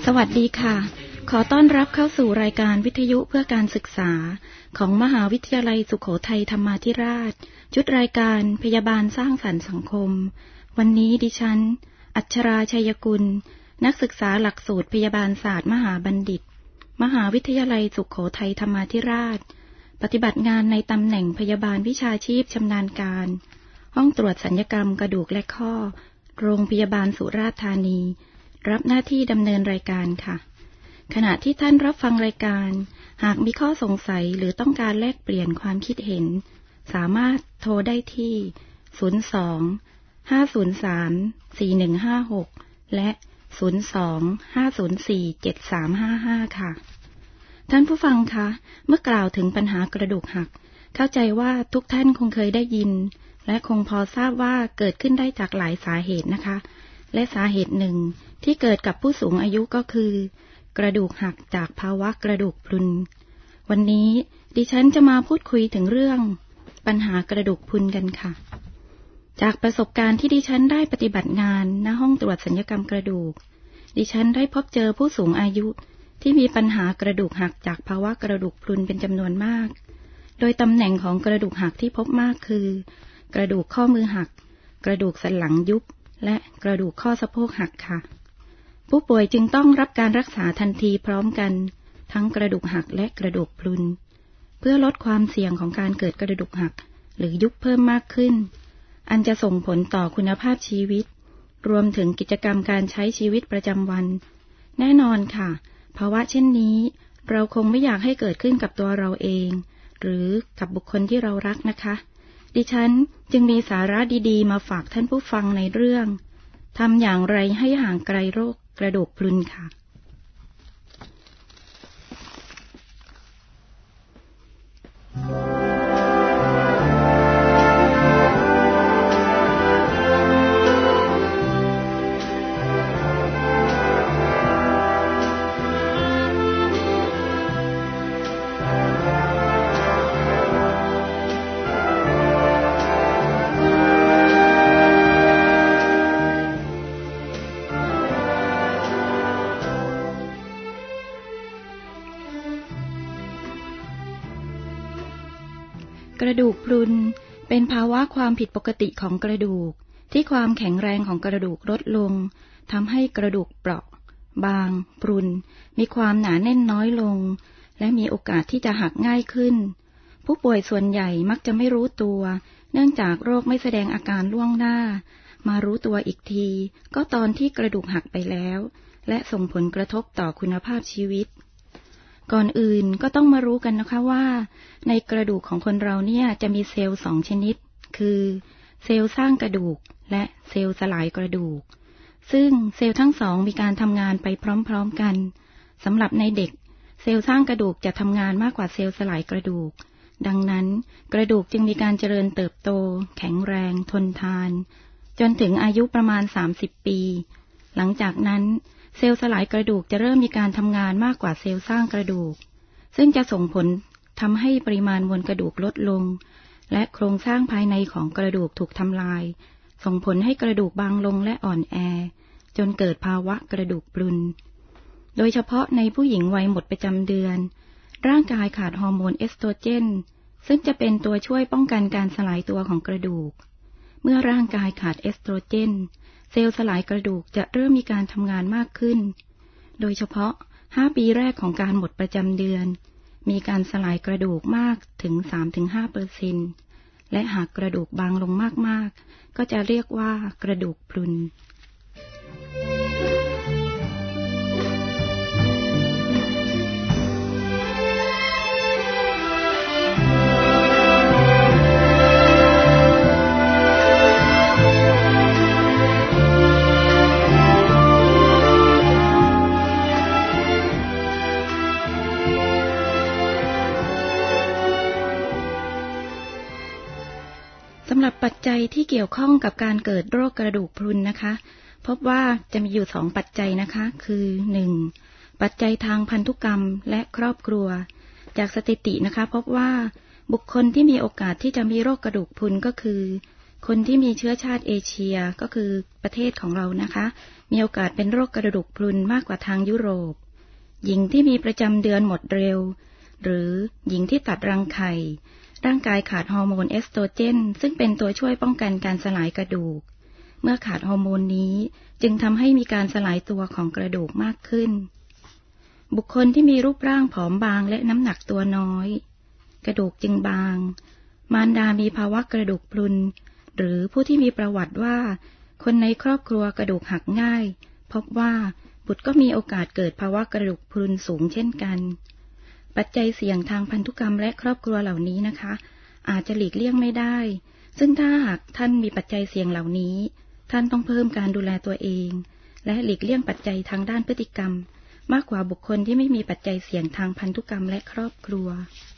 สวัสดีค่ะขอต้อนรับเข้าสู่รายการวิทยุเพื่อการศึกษาของมหาวิทยาลัยสุโขทัยธรรมาธิราชชุดรายการพยาบาลสร้างสรรค์สังคมวันนี้ดิฉันอัชราชัยกุลนักศึกษาหลักสูตรพยาบาลศาสตร์มหาบัณฑิตมหาวิทยาลัยสุโขทัยธรรมาธิราชปฏิบัติงานในตำแหน่งพยาบาลวิชาชีพชำนาญการห้องตรวจศัลยกรรมกระดูกและข้อโรงพยาบาลสุราษฎร์ธานีรับหน้าที่ดำเนินรายการค่ะขณะที่ท่านรับฟังรายการหากมีข้อสงสัยหรือต้องการแลกเปลี่ยนความคิดเห็นสามารถโทรได้ที่02-503-4156และ02-504-7355ค่ะท่านผู้ฟังคะเมื่อกล่าวถึงปัญหากระดูกหักเข้าใจว่าทุกท่านคงเคยได้ยินและคงพอทราบว่าเกิดขึ้นได้จากหลายสาเหตุนะคะและสาเหตุหนึ่งที่เกิดกับผู้สูงอายุก็คือกระดูกหักจากภาวะกระดูกพรุนวันนี้ดิฉันจะมาพูดคุยถึงเรื่องปัญหากระดูกพรุนกันค่ะจากประสบการณ์ที่ดิฉันได้ปฏิบัติงานณห้องตรวจศัลยกรรมกระดูกดิฉันได้พบเจอผู้สูงอายุที่มีปัญหากระดูกหักจากภาวะกระดูกพรุนเป็นจำนวนมากโดยตำแหน่งของกระดูกหักที่พบมากคือกระดูกข้อมือหักกระดูกสันหลังยุบและกระดูกข้อสะโพกหักค่ะผู้ป่วยจึงต้องรับการรักษาทันทีพร้อมกันทั้งกระดูกหักและกระดูกพรุนเพื่อลดความเสี่ยงของการเกิดกระดูกหักหรือยุบเพิ่มมากขึ้นอันจะส่งผลต่อคุณภาพชีวิตรวมถึงกิจกรรมการใช้ชีวิตประจำวันแน่นอนค่ะภาวะเช่นนี้เราคงไม่อยากให้เกิดขึ้นกับตัวเราเองหรือกับบุคคลที่เรารักนะคะดิฉันจึงมีสาระดีๆมาฝากท่านผู้ฟังในเรื่องทำอย่างไรให้ห่างไกลโรคกระดูกพรุนค่ะกระดูกพรุนเป็นภาวะความผิดปกติของกระดูกที่ความแข็งแรงของกระดูกลดลงทำให้กระดูกเปราะบางพรุนมีความหนาแน่นน้อยลงและมีโอกาสที่จะหักง่ายขึ้นผู้ป่วยส่วนใหญ่มักจะไม่รู้ตัวเนื่องจากโรคไม่แสดงอาการล่วงหน้ามารู้ตัวอีกทีก็ตอนที่กระดูกหักไปแล้วและส่งผลกระทบต่อคุณภาพชีวิตก่อนอื่นก็ต้องมารู้กันนะคะว่าในกระดูกของคนเราเนี่ยจะมีเซลล์2ชนิดคือเซลล์สร้างกระดูกและเซลล์สลายกระดูกซึ่งเซลล์ทั้งสองมีการทำงานไปพร้อมๆกันสำหรับในเด็กเซลล์สร้างกระดูกจะทำงานมากกว่าเซลล์สลายกระดูกดังนั้นกระดูกจึงมีการเจริญเติบโตแข็งแรงทนทานจนถึงอายุประมาณ30 ปีหลังจากนั้นเซลล์สลายกระดูกจะเริ่มมีการทำงานมากกว่าเซลล์สร้างกระดูกซึ่งจะส่งผลทำให้ปริมาณมวลกระดูกลดลงและโครงสร้างภายในของกระดูกถูกทำลายส่งผลให้กระดูกบางลงและอ่อนแอจนเกิดภาวะกระดูกพรุนโดยเฉพาะในผู้หญิงวัยหมดประจำเดือนร่างกายขาดฮอร์โมนเอสโตรเจนซึ่งจะเป็นตัวช่วยป้องกันการสลายตัวของกระดูกเมื่อร่างกายขาดเอสโตรเจนเซลล์สลายกระดูกจะเริ่มมีการทำงานมากขึ้นโดยเฉพาะ5 ปีแรกของการหมดประจำเดือนมีการสลายกระดูกมากถึง 3-5% และหากกระดูกบางลงมากๆก็จะเรียกว่ากระดูกพรุนสำหรับปัจจัยที่เกี่ยวข้องกับการเกิดโรคกระดูกพรุนนะคะพบว่าจะมีอยู่2ปัจจัยนะคะคือ 1. ปัจจัยทางพันธุกรรมและครอบครัวจากสถิตินะคะพบว่าบุคคลที่มีโอกาสที่จะมีโรคกระดูกพรุนก็คือคนที่มีเชื้อชาติเอเชียก็คือประเทศของเรานะคะมีโอกาสเป็นโรคกระดูกพรุนมากกว่าทางยุโรปหญิงที่มีประจำเดือนหมดเร็วหรือหญิงที่ตัดรังไข่ร่างกายขาดฮอร์โมนเอสโตรเจนซึ่งเป็นตัวช่วยป้องกันการสลายกระดูกเมื่อขาดฮอร์โมนนี้จึงทำให้มีการสลายตัวของกระดูกมากขึ้นบุคคลที่มีรูปร่างผอมบางและน้ำหนักตัวน้อยกระดูกจึงบางมารดามีภาวะกระดูกพรุนหรือผู้ที่มีประวัติว่าคนในครอบครัวกระดูกหักง่ายพบว่าบุตรก็มีโอกาสเกิดภาวะกระดูกพรุนสูงเช่นกันปัจจัยเสี่ยงทางพันธุกรรมและครอบครัวเหล่านี้นะคะอาจจะหลีกเลี่ยงไม่ได้ซึ่งถ้าหากท่านมีปัจจัยเสี่ยงเหล่านี้ท่านต้องเพิ่มการดูแลตัวเองและหลีกเลี่ยงปัจจัยทางด้านพฤติกรรมมากกว่าบุคคลที่ไม่มีปัจจัยเสี่ยงทางพันธุกรรมและครอบครัว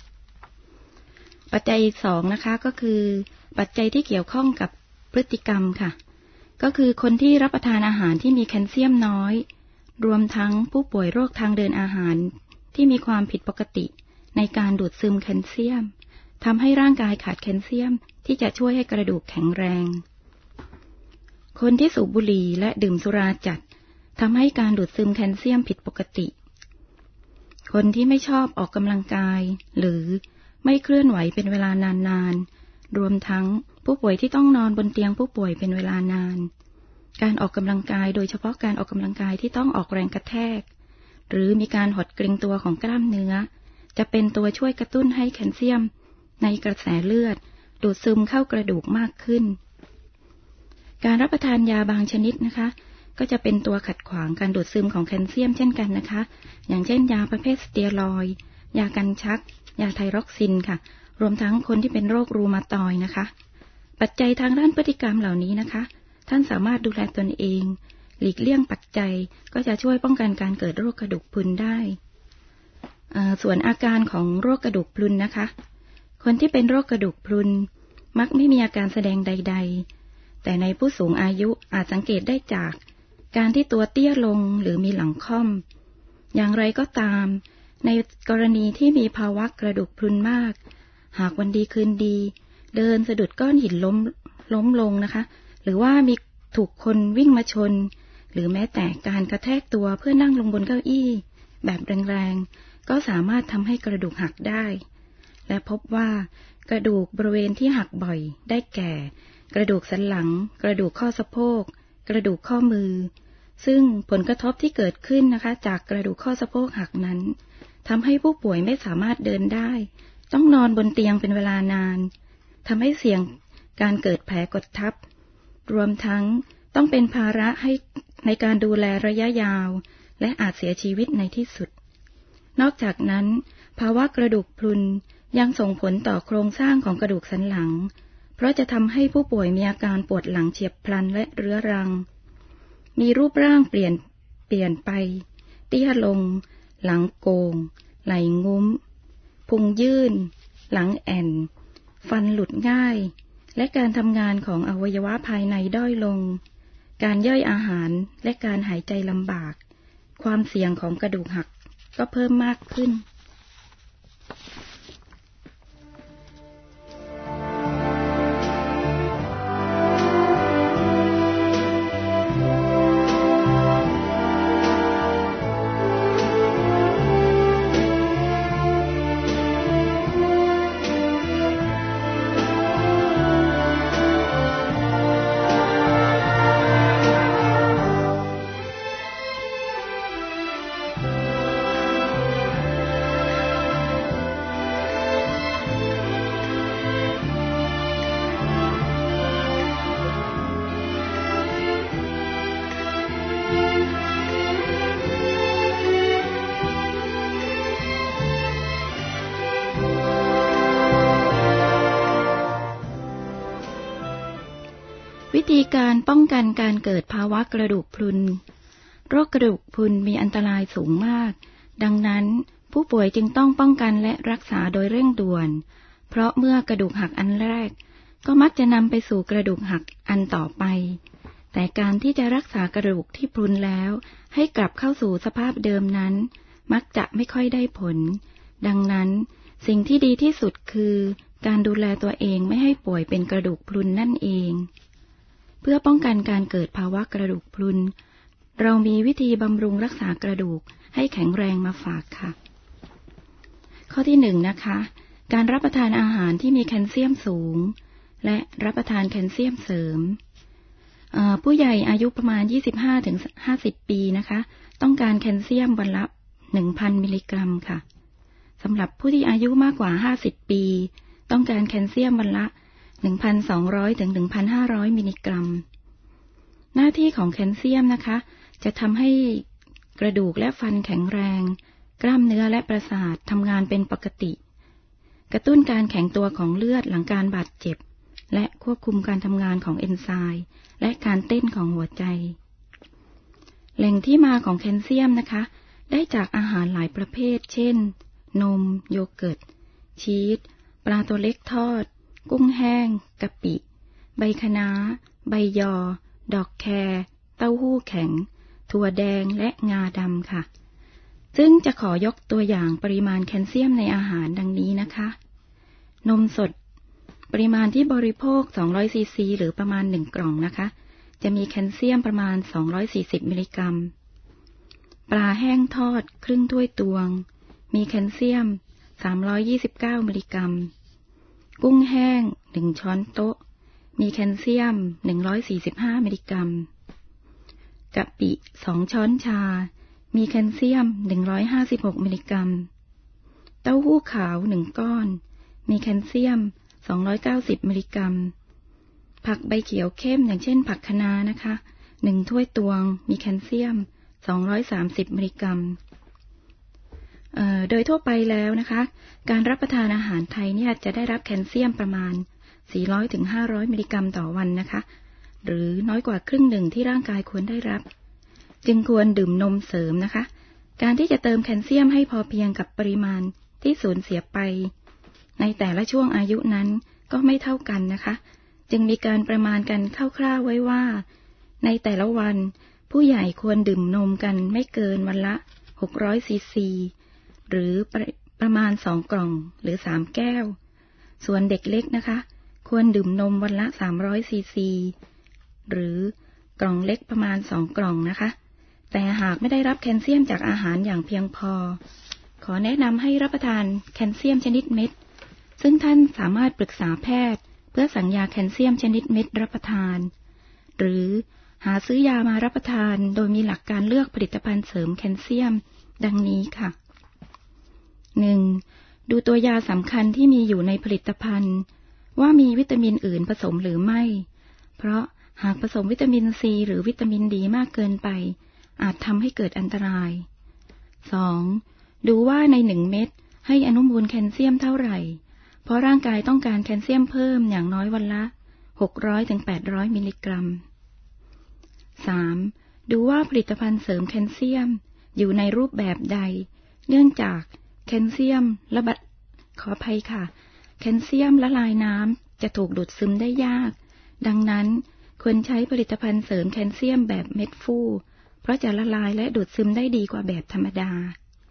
ปัจจัย2นะคะก็คือปัจจัยที่เกี่ยวข้องกับพฤติกรรมค่ะก็คือคนที่รับประทานอาหารที่มีแคลเซียมน้อยรวมทั้งผู้ป่วยโรคทางเดินอาหารที่มีความผิดปกติในการดูดซึมแคลเซียมทำให้ร่างกายขาดแคลเซียมที่จะช่วยให้กระดูกแข็งแรงคนที่สูบบุหรี่และดื่มสุราจัดทำให้การดูดซึมแคลเซียมผิดปกติคนที่ไม่ชอบออกกำลังกายหรือไม่เคลื่อนไหวเป็นเวลานานๆรวมทั้งผู้ป่วยที่ต้องนอนบนเตียงผู้ป่วยเป็นเวลานานการออกกำลังกายโดยเฉพาะการออกกำลังกายที่ต้องออกแรงกระแทกหรือมีการหดเกร็งตัวของกล้ามเนื้อจะเป็นตัวช่วยกระตุ้นให้แคลเซียมในกระแสเลือดดูดซึมเข้ากระดูกมากขึ้นการรับประทานยาบางชนิดนะคะก็จะเป็นตัวขัดขวางการดูดซึมของแคลเซียมเช่นกันนะคะอย่างเช่นยาประเภทสเตียรอยด์ยากันชักยาไทรอกซินค่ะรวมทั้งคนที่เป็นโรครูมาตอยด์นะคะปัจจัยทางด้านพฤติกรรมเหล่านี้นะคะท่านสามารถดูแลตนเองหลีกเลี่ยงปัจจัยก็จะช่วยป้องกันการเกิดโรคกระดูกพรุนได้ส่วนอาการของโรคกระดูกพรุนนะคะคนที่เป็นโรคกระดูกพรุนมักไม่มีอาการแสดงใดๆแต่ในผู้สูงอายุอาจสังเกตได้จากการที่ตัวเตี้ยลงหรือมีหลังค่อมอย่างไรก็ตามในกรณีที่มีภาวะกระดูกพรุนมากหากวันดีคืนดีเดินสะดุดก้อนหินล้มลงนะคะหรือว่ามีถูกคนวิ่งมาชนหรือแม้แต่การกระแทกตัวเพื่อนั่งลงบนเก้าอี้แบบแรงๆก็สามารถทำให้กระดูกหักได้และพบว่ากระดูกบริเวณที่หักบ่อยได้แก่กระดูกสันหลังกระดูกข้อสะโพกกระดูกข้อมือซึ่งผลกระทบที่เกิดขึ้นนะคะจากกระดูกข้อสะโพกหักนั้นทำให้ผู้ป่วยไม่สามารถเดินได้ต้องนอนบนเตียงเป็นเวลานานทำให้เสี่ยงการเกิดแผลกดทับรวมทั้งต้องเป็นภาระให้ในการดูแลระยะยาวและอาจเสียชีวิตในที่สุดนอกจากนั้นภาวะกระดูกพรุนยังส่งผลต่อโครงสร้างของกระดูกสันหลังเพราะจะทำให้ผู้ป่วยมีอาการปวดหลังเฉียบพลันและเรื้อรังมีรูปร่างเปลี่ยนไปเตี้ยลงหลังโก่งไหล่งุ้มพุงยื่นหลังแอ่นฟันหลุดง่ายและการทำงานของอวัยวะภายในด้อยลงการย่อยอาหารและการหายใจลำบากความเสี่ยงของกระดูกหักก็เพิ่มมากขึ้น วิธีการป้องกันการเกิดภาวะกระดูกพรุนโรคกระดูกพรุนมีอันตรายสูงมากดังนั้นผู้ป่วยจึงต้องป้องกันและรักษาโดยเร่งด่วนเพราะเมื่อกระดูกหักอันแรกก็มักจะนำไปสู่กระดูกหักอันต่อไปแต่การที่จะรักษากระดูกที่พรุนแล้วให้กลับเข้าสู่สภาพเดิมนั้นมักจะไม่ค่อยได้ผลดังนั้นสิ่งที่ดีที่สุดคือการดูแลตัวเองไม่ให้ป่วยเป็นกระดูกพรุนนั่นเองเพื่อป้องกันการเกิดภาวะกระดูกพรุนเรามีวิธีบำรุงรักษากระดูกให้แข็งแรงมาฝากค่ะข้อที่1นะคะการรับประทานอาหารที่มีแคลเซียมสูงและรับประทานแคลเซียมเสริมผู้ใหญ่อายุประมาณ 25-50 ปีนะคะต้องการแคลเซียมวันละ 1,000 มิลลิกรัมค่ะสำหรับผู้ที่อายุมากกว่า 50 ปีต้องการแคลเซียมวันละ 1,200 ถึง 1,500 มิลลิกรัมหน้าที่ของแคลเซียมนะคะจะทำให้กระดูกและฟันแข็งแรงกล้ามเนื้อและประสาททำงานเป็นปกติกระตุ้นการแข็งตัวของเลือดหลังการบาดเจ็บและควบคุมการทำงานของเอนไซม์และการเต้นของหัวใจแหล่งที่มาของแคลเซียมนะคะได้จากอาหารหลายประเภทเช่นนมโยเกิร์ตชีสปลาตัวเล็กทอดกุ้งแห้งกะปิใบคะน้าใบยอดอกแครเต้าหู้แข็งถั่วแดงและงาดำค่ะซึ่งจะขอยกตัวอย่างปริมาณแคลเซียมในอาหารดังนี้นะคะนมสดปริมาณที่บริโภค200ซีซีหรือประมาณ1กล่องนะคะจะมีแคลเซียมประมาณ240มิลลิกรัมปลาแห้งทอดครึ่งถ้วยตวงมีแคลเซียม329มิลลิกรัมกุ้งแห้ง1ช้อนโต๊ะมีแคลเซียม145มิลลิกรัมกะปิ2ช้อนชามีแคลเซียม156มิลลิกรัมเต้าหู้ขาว1ก้อนมีแคลเซียม290มิลลิกรัมผักใบเขียวเข้มอย่างเช่นผักคะน้านะคะ1ถ้วยตวงมีแคลเซียม230มิลลิกรัมโดยทั่วไปแล้วนะคะการรับประทานอาหารไทยเนี่ยจะได้รับแคลเซียมประมาณ400ถึง500มิลลิกรัมต่อวันนะคะหรือน้อยกว่าครึ่งหนึ่งที่ร่างกายควรได้รับจึงควรดื่มนมเสริมนะคะการที่จะเติมแคลเซียมให้พอเพียงกับปริมาณที่สูญเสียไปในแต่ละช่วงอายุนั้นก็ไม่เท่ากันนะคะจึงมีการประมาณกันคร่าวๆไว้ว่าในแต่ละวันผู้ใหญ่ควรดื่มนมกันไม่เกินวันละ600ซีซีหรือประมาณ2กล่องหรือ3แก้วส่วนเด็กเล็กนะคะควรดื่มนมวันละ300ซีซีหรือกล่องเล็กประมาณ2กล่องนะคะแต่หากไม่ได้รับแคลเซียมจากอาหารอย่างเพียงพอขอแนะนำให้รับประทานแคลเซียมชนิดเม็ดซึ่งท่านสามารถปรึกษาแพทย์เพื่อสั่งยาแคลเซียมชนิดเม็ดรับประทานหรือหาซื้อยามารับประทานโดยมีหลักการเลือกผลิตภัณฑ์เสริมแคลเซียมดังนี้ค่ะ 1. ดูตัวยาสำคัญที่มีอยู่ในผลิตภัณฑ์ว่ามีวิตามินอื่นผสมหรือไม่เพราะหากผสมวิตามินซีหรือวิตามินดีมากเกินไปอาจทำให้เกิดอันตราย 2. ดูว่าใน1เม็ดให้อนุมูลแคลเซียมเท่าไหร่เพราะร่างกายต้องการแคลเซียมเพิ่มอย่างน้อยวันละ600ถึง800มิลลิกรัม 3. ดูว่าผลิตภัณฑ์เสริมแคลเซียมอยู่ในรูปแบบใดเนื่องจากแคลเซียมขออภัยค่ะแคลเซียมละลายน้ำจะถูกดูดซึมได้ยากดังนั้นควรใช้ผลิตภัณฑ์เสริมแคลเซียมแบบเม็ดฟูเพราะจะละลายและดูดซึมได้ดีกว่าแบบธรรมดา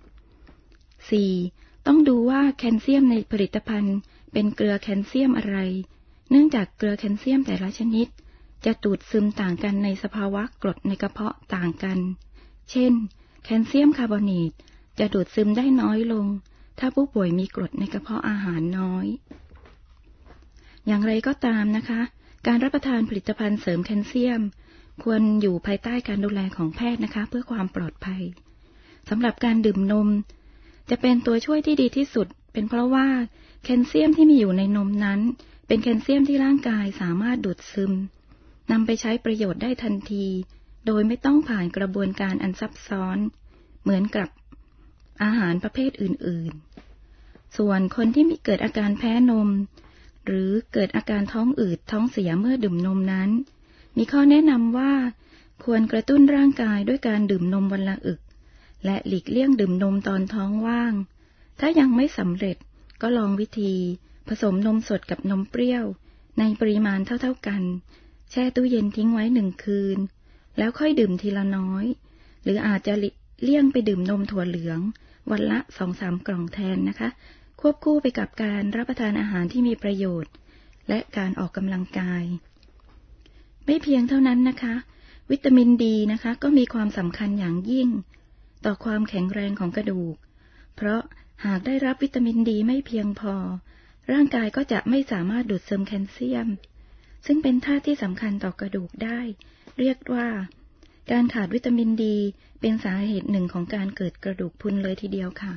4. ต้องดูว่าแคลเซียมในผลิตภัณฑ์เป็นเกลือแคลเซียมอะไรเนื่องจากเกลือแคลเซียมแต่ละชนิดจะดูดซึมต่างกันในสภาวะกรดในกระเพาะต่างกันเช่นแคลเซียมคาร์บอเนตจะดูดซึมได้น้อยลงถ้าผู้ป่วยมีกรดในกระเพาะอาหารน้อยอย่างไรก็ตามนะคะการรับประทานผลิตภัณฑ์เสริมแคลเซียมควรอยู่ภายใต้การดูแลของแพทย์นะคะเพื่อความปลอดภัยสำหรับการดื่มนมจะเป็นตัวช่วยที่ดีที่สุดเป็นเพราะว่าแคลเซียมที่มีอยู่ในนมนั้นเป็นแคลเซียมที่ร่างกายสามารถดูดซึมนำไปใช้ประโยชน์ได้ทันทีโดยไม่ต้องผ่านกระบวนการอันซับซ้อนเหมือนกับอาหารประเภทอื่นๆส่วนคนที่มีเกิดอาการแพ้นมหรือเกิดอาการท้องอืดท้องเสียเมื่อดื่มนมนั้นมีข้อแนะนำว่าควรกระตุ้นร่างกายด้วยการดื่มนมวันละอึกและหลีกเลี่ยงดื่มนมตอนท้องว่างถ้ายังไม่สำเร็จก็ลองวิธีผสมนมสดกับนมเปรี้ยวในปริมาณเท่าๆกันแช่ตู้เย็นทิ้งไว้1คืนแล้วค่อยดื่มทีละน้อยหรืออาจจะเลี่ยงไปดื่มนมถั่วเหลืองวันละ 2-3 กล่องแทนนะคะควบคู่ไปกับการรับประทานอาหารที่มีประโยชน์และการออกกำลังกายไม่เพียงเท่านั้นนะคะวิตามินดีนะคะก็มีความสำคัญอย่างยิ่งต่อความแข็งแรงของกระดูกเพราะหากได้รับวิตามินดีไม่เพียงพอร่างกายก็จะไม่สามารถดูดซึมแคลเซียมซึ่งเป็นธาตุที่สำคัญต่อกระดูกได้เรียกว่าการขาดวิตามินดีเป็นสาเหตุหนึ่งของการเกิดกระดูกพรุนเลยทีเดียวค่ะ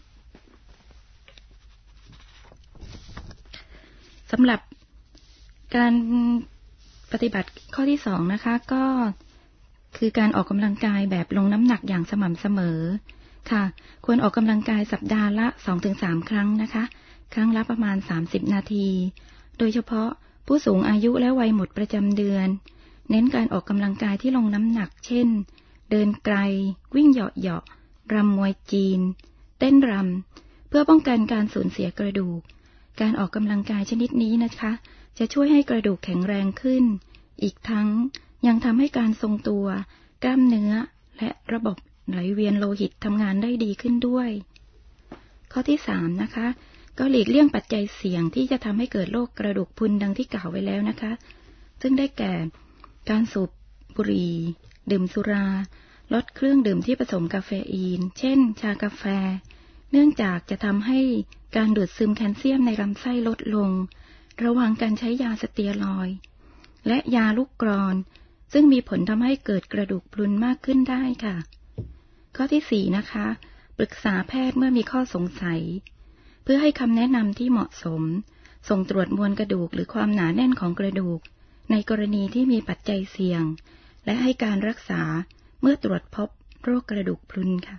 สำหรับการปฏิบัติข้อที่2นะคะก็คือการออกกำลังกายแบบลงน้ำหนักอย่างสม่ำเสมอค่ะควรออกกำลังกายสัปดาห์ละ 2-3 ครั้งนะคะครั้งละประมาณ30นาทีโดยเฉพาะผู้สูงอายุและวัยหมดประจำเดือนเน้นการออกกำลังกายที่ลงน้ำหนักเช่นเดินไกลวิ่งเหาะๆรำมวยจีนเต้นรำเพื่อป้องกันการสูญเสียกระดูกการออกกำลังกายชนิดนี้นะคะจะช่วยให้กระดูกแข็งแรงขึ้นอีกทั้งยังทำให้การทรงตัวกล้ามเนื้อและระบบไหลเวียนโลหิตทำงานได้ดีขึ้นด้วยข้อที่3นะคะก็หลีกเลี่ยงปัจจัยเสี่ยงที่จะทำให้เกิดโรคกระดูกพรุนดังที่กล่าวไว้แล้วนะคะซึ่งได้แก่การสูบบุหรี่ดื่มสุราลดเครื่องดื่มที่ผสมกาเฟอีนเช่นชากาแฟเนื่องจากจะทำให้การดูดซึมแคลเซียมในลำไส้ลดลงระวังการใช้ยาสเตียรอยด์และยาลูกกรอนซึ่งมีผลทำให้เกิดกระดูกพรุนมากขึ้นได้ค่ะข้อที่4นะคะปรึกษาแพทย์เมื่อมีข้อสงสัยเพื่อให้คำแนะนำที่เหมาะสมส่งตรวจมวลกระดูกหรือความหนาแน่นของกระดูกในกรณีที่มีปัจจัยเสี่ยงและให้การรักษาเมื่อตรวจพบโรคกระดูกพรุนค่ะ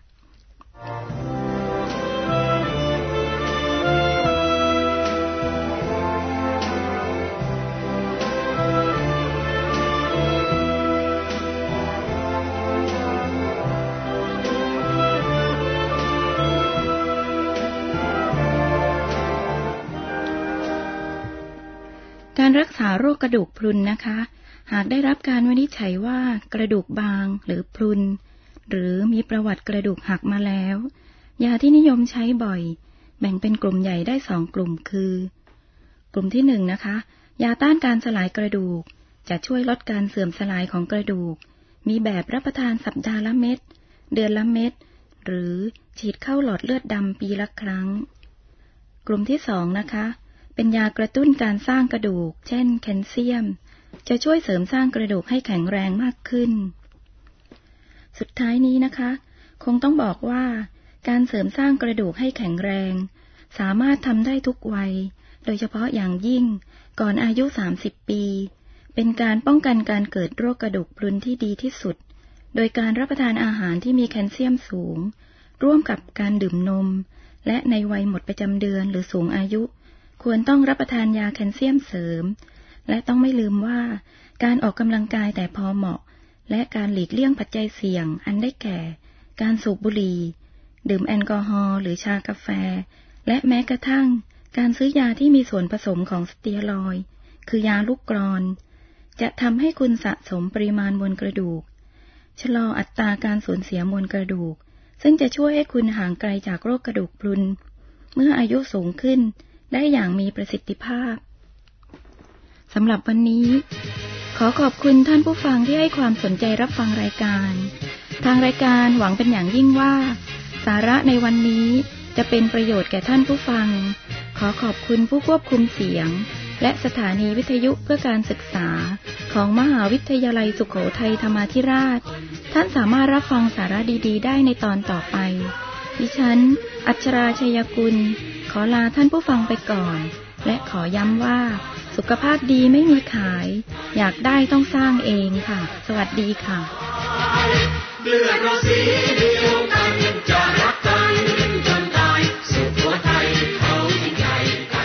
การรักษาโรคกระดูกพรุนนะคะหากได้รับการวินิจฉัยว่ากระดูกบางหรือพรุนหรือมีประวัติกระดูกหักมาแล้วยาที่นิยมใช้บ่อยแบ่งเป็นกลุ่มใหญ่ได้2กลุ่มคือกลุ่มที่1นะคะยาต้านการสลายกระดูกจะช่วยลดการเสื่อมสลายของกระดูกมีแบบรับประทานสัปดาห์ละเม็ดเดือนละเม็ดหรือฉีดเข้าหลอดเลือดดำปีละครั้งกลุ่มที่2นะคะเป็นยากระตุ้นการสร้างกระดูกเช่นแคลเซียมจะช่วยเสริมสร้างกระดูกให้แข็งแรงมากขึ้นสุดท้ายนี้นะคะคงต้องบอกว่าการเสริมสร้างกระดูกให้แข็งแรงสามารถทำได้ทุกวัยโดยเฉพาะอย่างยิ่งก่อนอายุ30ปีเป็นการป้องกันการเกิดโรคกระดูกพรุนที่ดีที่สุดโดยการรับประทานอาหารที่มีแคลเซียมสูงร่วมกับการดื่มนมและในวัยหมดประจำเดือนหรือสูงอายุควรต้องรับประทานยาแคลเซียมเสริมและต้องไม่ลืมว่าการออกกำลังกายแต่พอเหมาะและการหลีกเลี่ยงปัจจัยเสี่ยงอันได้แก่การสูบบุหรี่ดื่มแอลกอฮอล์หรือชากาแฟและแม้กระทั่งการซื้อยาที่มีส่วนผสมของสเตียรอยด์คือยาลูกกรอนจะทำให้คุณสะสมปริมาณมวลกระดูกชะลออัตราการสูญเสียมวลกระดูกซึ่งจะช่วยให้คุณห่างไกลจากโรคกระดูกพรุนเมื่ออายุสูงขึ้นได้อย่างมีประสิทธิภาพสำหรับวันนี้ขอขอบคุณท่านผู้ฟังที่ให้ความสนใจรับฟังรายการทางรายการหวังเป็นอย่างยิ่งว่าสาระในวันนี้จะเป็นประโยชน์แก่ท่านผู้ฟังขอขอบคุณผู้ควบคุมเสียงและสถานีวิทยุเพื่อการศึกษาของมหาวิทยาลัยสุโขทัยธรรมาธิราชท่านสามารถรับฟังสาระดีๆได้ในตอนต่อไปดิฉันอัชราชัยกุลขอลาท่านผู้ฟังไปก่อนและขอย้ำว่าสุขภาพดีไม่มีขายอยากได้ต้องสร้างเองค่ะสวัสดีค่ะเลือดเราสีเดียวกันจะรักกันจนตายสุโขทัยเขายิ่งใหญ่กัน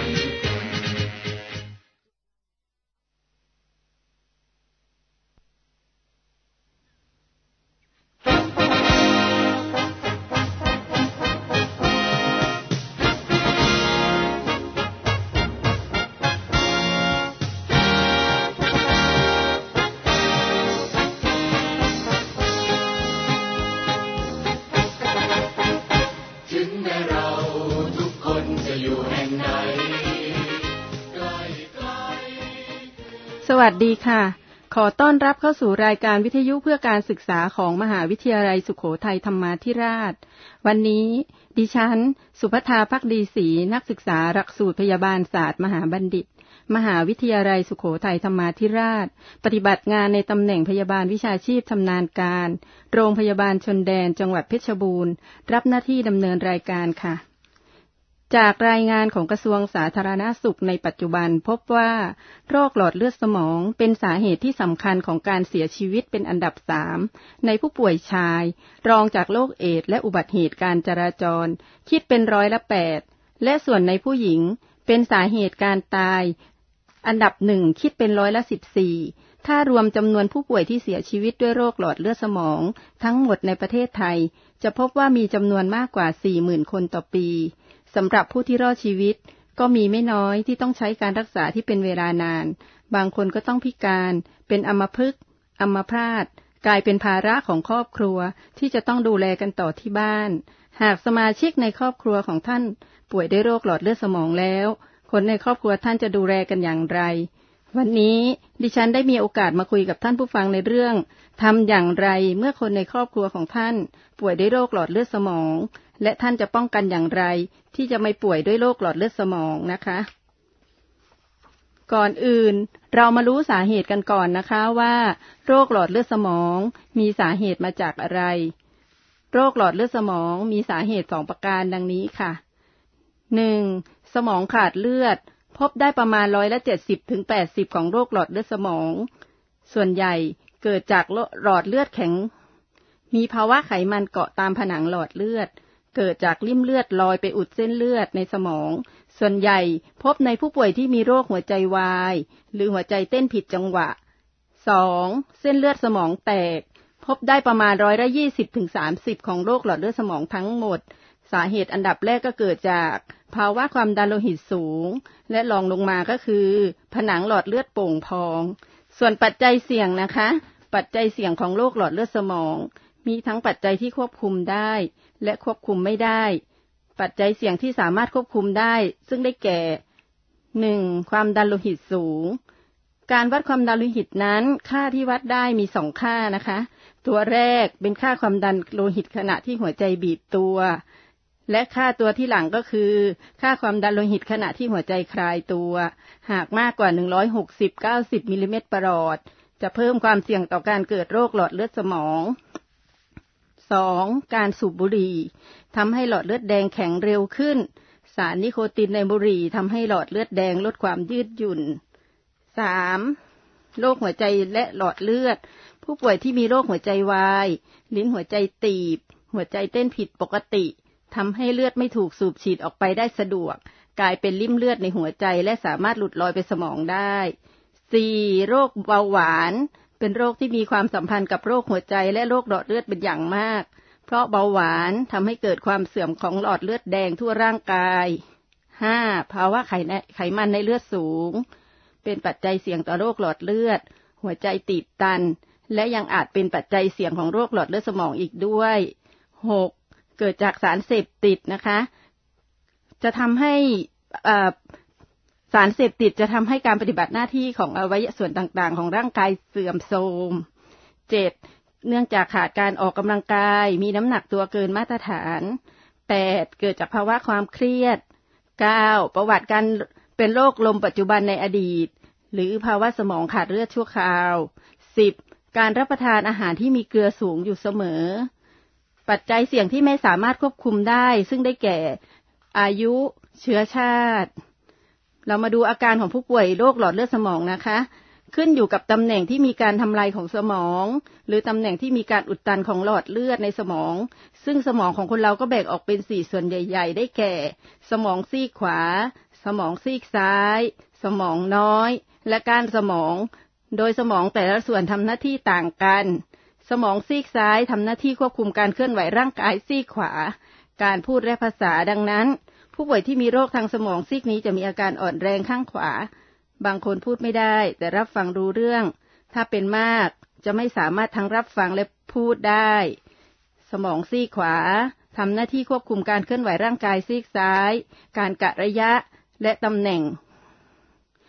สวัสดีค่ะขอต้อนรับเข้าสู่รายการวิทยุเพื่อการศึกษาของมหาวิทยาลัยสุโขทัยธรรมาธิราชวันนี้ดิฉันสุภธาภักดีศรีนักศึกษาหลักสูตรพยาบาลศาสตร์มหาบัณฑิตมหาวิทยาลัยสุโขทัยธรรมาธิราชปฏิบัติงานในตำแหน่งพยาบาลวิชาชีพชำนาญการโรงพยาบาลชนแดนจังหวัดเพชรบูรณ์รับหน้าที่ดำเนินรายการค่ะจากรายงานของกระทรวงสาธารณสุขในปัจจุบันพบว่าโรคหลอดเลือดสมองเป็นสาเหตุที่สำคัญของการเสียชีวิตเป็นอันดับ 3ในผู้ป่วยชายรองจากโรคเอดส์และอุบัติเหตุการจราจรคิดเป็น8%และส่วนในผู้หญิงเป็นสาเหตุการตายอันดับ 1คิดเป็น14%ถ้ารวมจำนวนผู้ป่วยที่เสียชีวิตด้วยโรคหลอดเลือดสมองทั้งหมดในประเทศไทยจะพบว่ามีจำนวนมากกว่า 40,000 คนต่อปีสำหรับผู้ที่รอดชีวิตก็มีไม่น้อยที่ต้องใช้การรักษาที่เป็นเวลานานบางคนก็ต้องพิการเป็นอัมพฤกษ์อัมพาตกลายเป็นภาระของครอบครัวที่จะต้องดูแลกันต่อที่บ้านหากสมาชิกในครอบครัวของท่านป่วยด้วยโรคหลอดเลือดสมองแล้วคนในครอบครัวท่านจะดูแลกันอย่างไรวันนี้ดิฉันได้มีโอกาสมาคุยกับท่านผู้ฟังในเรื่องทำอย่างไรเมื่อคนในครอบครัวของท่านป่วยด้วยโรคหลอดเลือดสมองและท่านจะป้องกันอย่างไรที่จะไม่ป่วยด้วยโรคหลอดเลือดสมองนะคะก่อนอื่นเรามารู้สาเหตุกันก่อนนะคะว่าโรคหลอดเลือดสมองมีสาเหตุมาจากอะไรโรคหลอดเลือดสมองมีสาเหตุ2ประการดังนี้ค่ะ 1. สมองขาดเลือดพบได้ประมาณ70-80%ของโรคหลอดเลือดสมองส่วนใหญ่เกิดจากหลอดเลือดแข็งมีภาวะไขมันเกาะตามผนังหลอดเลือดเกิดจากลิ่มเลือดลอยไปอุดเส้นเลือดในสมองส่วนใหญ่พบในผู้ป่วยที่มีโรคหัวใจวายหรือหัวใจเต้นผิดจังหวะ 2. เส้นเลือดสมองแตกพบได้ประมาณ20-30%ของโรคหลอดเลือดสมองทั้งหมดสาเหตุอันดับแรกก็เกิดจากภาวะความดันโลหิตสูงและรองลงมาก็คือผนังหลอดเลือดโป่งพองส่วนปัจจัยเสี่ยงนะคะปัจจัยเสี่ยงของโรคหลอดเลือดสมองมีทั้งปัจจัยที่ควบคุมได้และควบคุมไม่ได้ปัจจัยเสี่ยงที่สามารถควบคุมได้ซึ่งได้แก่ 1. ความดันโลหิตสูงการวัดความดันโลหิตนั้นค่าที่วัดได้มี2ค่านะคะตัวแรกเป็นค่าความดันโลหิตขณะที่หัวใจบีบตัวและค่าตัวที่หลังก็คือค่าความดันโลหิตขณะที่หัวใจคลายตัวหากมากกว่า160-90มิลลิเมตรประหลอดจะเพิ่มความเสี่ยงต่อการเกิดโรคหลอดเลือดสมอง 2. การสูบบุหรี่ทำให้หลอดเลือดแดงแข็งเร็วขึ้นสารนิโคตินในบุหรี่ทำให้หลอดเลือดแดงลดความยืดหยุ่น 3. โรคหัวใจและหลอดเลือดผู้ป่วยที่มีโรคหัวใจวายลิ้นหัวใจตีบหัวใจเต้นผิดปกติทำให้เลือดไม่ถูกสูบฉีดออกไปได้สะดวกกลายเป็นลิ่มเลือดในหัวใจและสามารถหลุดลอยไปสมองได้ 4. โรคเบาหวานเป็นโรคที่มีความสัมพันธ์กับโรคหัวใจและโรคหลอดเลือดเป็นอย่างมากเพราะเบาหวานทำให้เกิดความเสื่อมของหลอดเลือดแดงทั่วร่างกาย 5. ภาวะไขมันในเลือดสูงเป็นปัจจัยเสี่ยงต่อโรคหลอดเลือดหัวใจตีบตันและยังอาจเป็นปัจจัยเสี่ยงของโรคหลอดเลือดสมองอีกด้วย 6. เกิดจากสารเสพติดนะคะจะทำให้สารเสพติดจะทำให้การปฏิบัติหน้าที่ของอวัยวะส่วนต่างๆของร่างกายเสื่อมโทรม 7. เนื่องจากขาดการออกกำลังกายมีน้ำหนักตัวเกินมาตรฐาน 8. เกิดจากภาวะความเครียด 9. ประวัติการเป็นโรคลมปัจจุบันในอดีตหรือภาวะสมองขาดเลือดชั่วคราว 10. การรับประทานอาหารที่มีเกลือสูงอยู่เสมอปัจจัยเสี่ยงที่ไม่สามารถควบคุมได้ซึ่งได้แก่อายุเชื้อชาติเรามาดูอาการของผู้ป่วยโรคหลอดเลือดสมองนะคะขึ้นอยู่กับตำแหน่งที่มีการทำลายของสมองหรือตำแหน่งที่มีการอุดตันของหลอดเลือดในสมองซึ่งสมองของคนเราก็แบ่งออกเป็น4ส่วนใหญ่ๆได้แก่สมองซีกขวาสมองซีกซ้ายสมองน้อยและก้านสมองโดยสมองแต่ละส่วนทำหน้าที่ต่างกันสมองซีกซ้ายทำหน้าที่ควบคุมการเคลื่อนไหวร่างกายซีกขวาการพูดและภาษาดังนั้นผู้ป่วยที่มีโรคทางสมองซีกนี้จะมีอาการอ่อนแรงข้างขวาบางคนพูดไม่ได้แต่รับฟังรู้เรื่องถ้าเป็นมากจะไม่สามารถทั้งรับฟังและพูดได้สมองซีกขวาทำหน้าที่ควบคุมการเคลื่อนไหวร่างกายซีกซ้ายการกะระยะและตำแหน่ง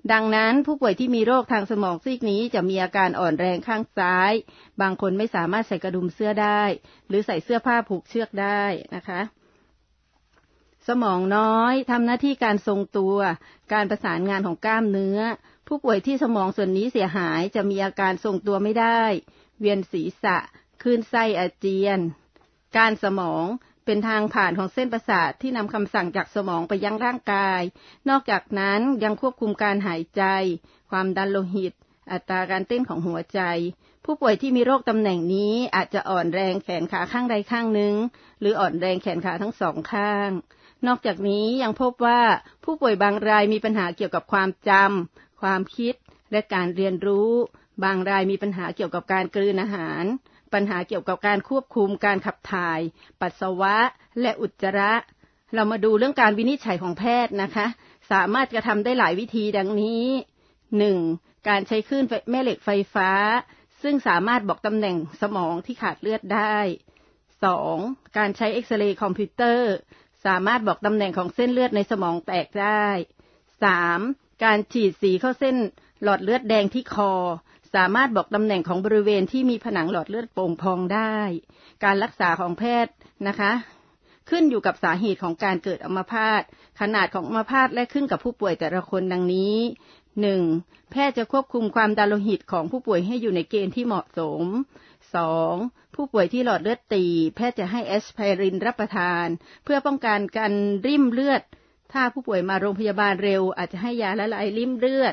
ดังนั้นผู้ป่วยที่มีโรคทางสมองซีกนี้จะมีอาการอ่อนแรงข้างซ้ายบางคนไม่สามารถใส่กระดุมเสื้อได้หรือใส่เสื้อผ้าผูกเชือกได้นะคะสมองน้อยทำหน้าที่การทรงตัวการประสานงานของกล้ามเนื้อผู้ป่วยที่สมองส่วนนี้เสียหายจะมีอาการทรงตัวไม่ได้เวียนศีรษะคลื่นไส้อาเจียนการสมองเป็นทางผ่านของเส้นประสาทที่นำคำสั่งจากสมองไปยังร่างกายนอกจากนั้นยังควบคุมการหายใจความดันโลหิตอัตราการเต้นของหัวใจผู้ป่วยที่มีโรคตำแหน่งนี้อาจจะอ่อนแรงแขนขาข้างใดข้างหนึ่งหรืออ่อนแรงแขนขาทั้งสองข้างนอกจากนี้ยังพบว่าผู้ป่วยบางรายมีปัญหาเกี่ยวกับความจำความคิดและการเรียนรู้บางรายมีปัญหาเกี่ยวกับการกลืนอาหารปัญหาเกี่ยวกับการควบคุมการขับถ่ายปัสสาวะและอุจจาระเรามาดูเรื่องการวินิจฉัยของแพทย์นะคะสามารถกระทำได้หลายวิธีดังนี้ 1. การใช้คลื่นแม่เหล็กไฟฟ้าซึ่งสามารถบอกตำแหน่งสมองที่ขาดเลือดได้ 2. การใช้เอ็กซเรย์คอมพิวเตอร์สามารถบอกตำแหน่งของเส้นเลือดในสมองแตกได้ 3. การฉีดสีเข้าเส้นหลอดเลือดแดงที่คอสามารถบอกตำแหน่งของบริเวณที่มีผนังหลอดเลือดโป่งพองได้การรักษาของแพทย์นะคะขึ้นอยู่กับสาเหตุของการเกิดอัมพาตขนาดของอัมพาตและขึ้นกับผู้ป่วยแต่ละคนดังนี้ 1. แพทย์จะควบคุมความดันโลหิตของผู้ป่วยให้อยู่ในเกณฑ์ที่เหมาะสม 2. ผู้ป่วยที่หลอดเลือดตีบแพทย์จะให้แอสไพรินรับประทานเพื่อป้องกันการริ่มเลือดถ้าผู้ป่วยมาโรงพยาบาลเร็วอาจจะให้ยาละลายริ่มเลือด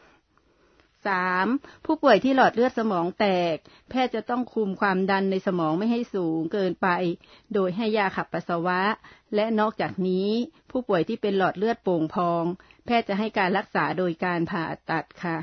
3. ผู้ป่วยที่หลอดเลือดสมองแตกแพทย์จะต้องคุมความดันในสมองไม่ให้สูงเกินไปโดยให้ยาขับปัสสาวะและนอกจากนี้ผู้ป่วยที่เป็นหลอดเลือดโป่งพองแพทย์จะให้การรักษาโดยการผ่าตัดค่ะ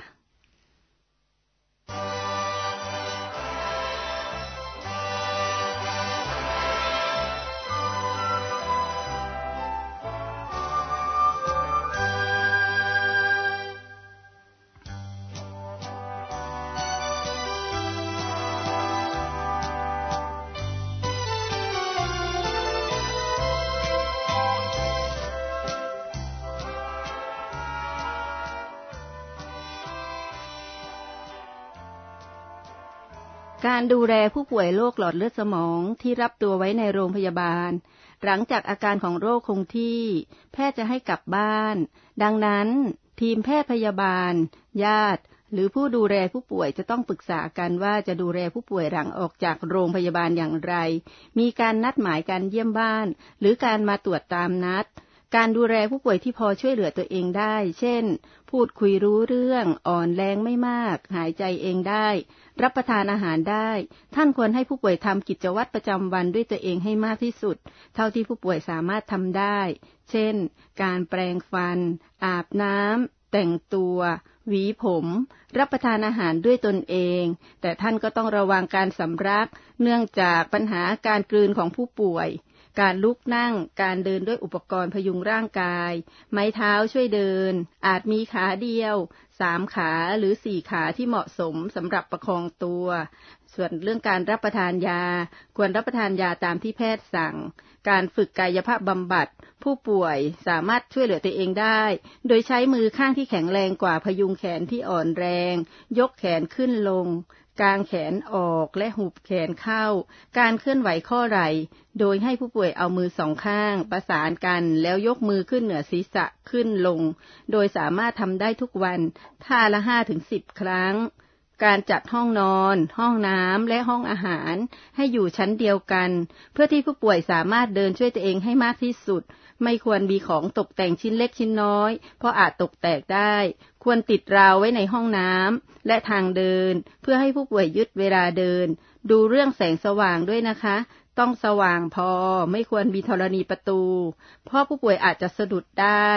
การดูแลผู้ป่วยโรคหลอดเลือดสมองที่รับตัวไว้ในโรงพยาบาลหลังจากอาการของโรคคงที่แพทย์จะให้กลับบ้านดังนั้นทีมแพทย์พยาบาลญาติหรือผู้ดูแลผู้ป่วยจะต้องปรึกษากันว่าจะดูแลผู้ป่วยหลังออกจากโรงพยาบาลอย่างไรมีการนัดหมายการเยี่ยมบ้านหรือการมาตรวจตามนัดการดูแลผู้ป่วยที่พอช่วยเหลือตัวเองได้เช่นพูดคุยรู้เรื่องอ่อนแรงไม่มากหายใจเองได้รับประทานอาหารได้ท่านควรให้ผู้ป่วยทำกิจวัตรประจำวันด้วยตัวเองให้มากที่สุดเท่าที่ผู้ป่วยสามารถทำได้เช่นการแปรงฟันอาบน้ำแต่งตัวหวีผมรับประทานอาหารด้วยตนเองแต่ท่านก็ต้องระวังการสำลักเนื่องจากปัญหาการกลืนของผู้ป่วยการลุกนั่งการเดินด้วยอุปกรณ์พยุงร่างกายไม้เท้าช่วยเดินอาจมีขาเดียว3ขาหรือ4ขาที่เหมาะสมสำหรับประคองตัวส่วนเรื่องการรับประทานยาควรรับประทานยาตามที่แพทย์สั่งการฝึกกายภาพบำบัดผู้ป่วยสามารถช่วยเหลือตัวเองได้โดยใช้มือข้างที่แข็งแรงกว่าพยุงแขนที่อ่อนแรงยกแขนขึ้นลงกางแขนออกและหุบแขนเข้าการเคลื่อนไหวข้อไหล่โดยให้ผู้ป่วยเอามือสองข้างประสานกันแล้วยกมือขึ้นเหนือศีรษะขึ้นลงโดยสามารถทำได้ทุกวันท่าละ 5-10 ครั้งการจัดห้องนอนห้องน้ำและห้องอาหารให้อยู่ชั้นเดียวกันเพื่อที่ผู้ป่วยสามารถเดินช่วยตัวเองให้มากที่สุดไม่ควรมีของตกแต่งชิ้นเล็กชิ้นน้อยเพราะอาจตกแตกได้ควรติดราวไว้ในห้องน้ำและทางเดินเพื่อให้ผู้ป่วยยึดเวลาเดินดูเรื่องแสงสว่างด้วยนะคะต้องสว่างพอไม่ควรมีธรณีประตูเพราะผู้ป่วยอาจจะสะดุดได้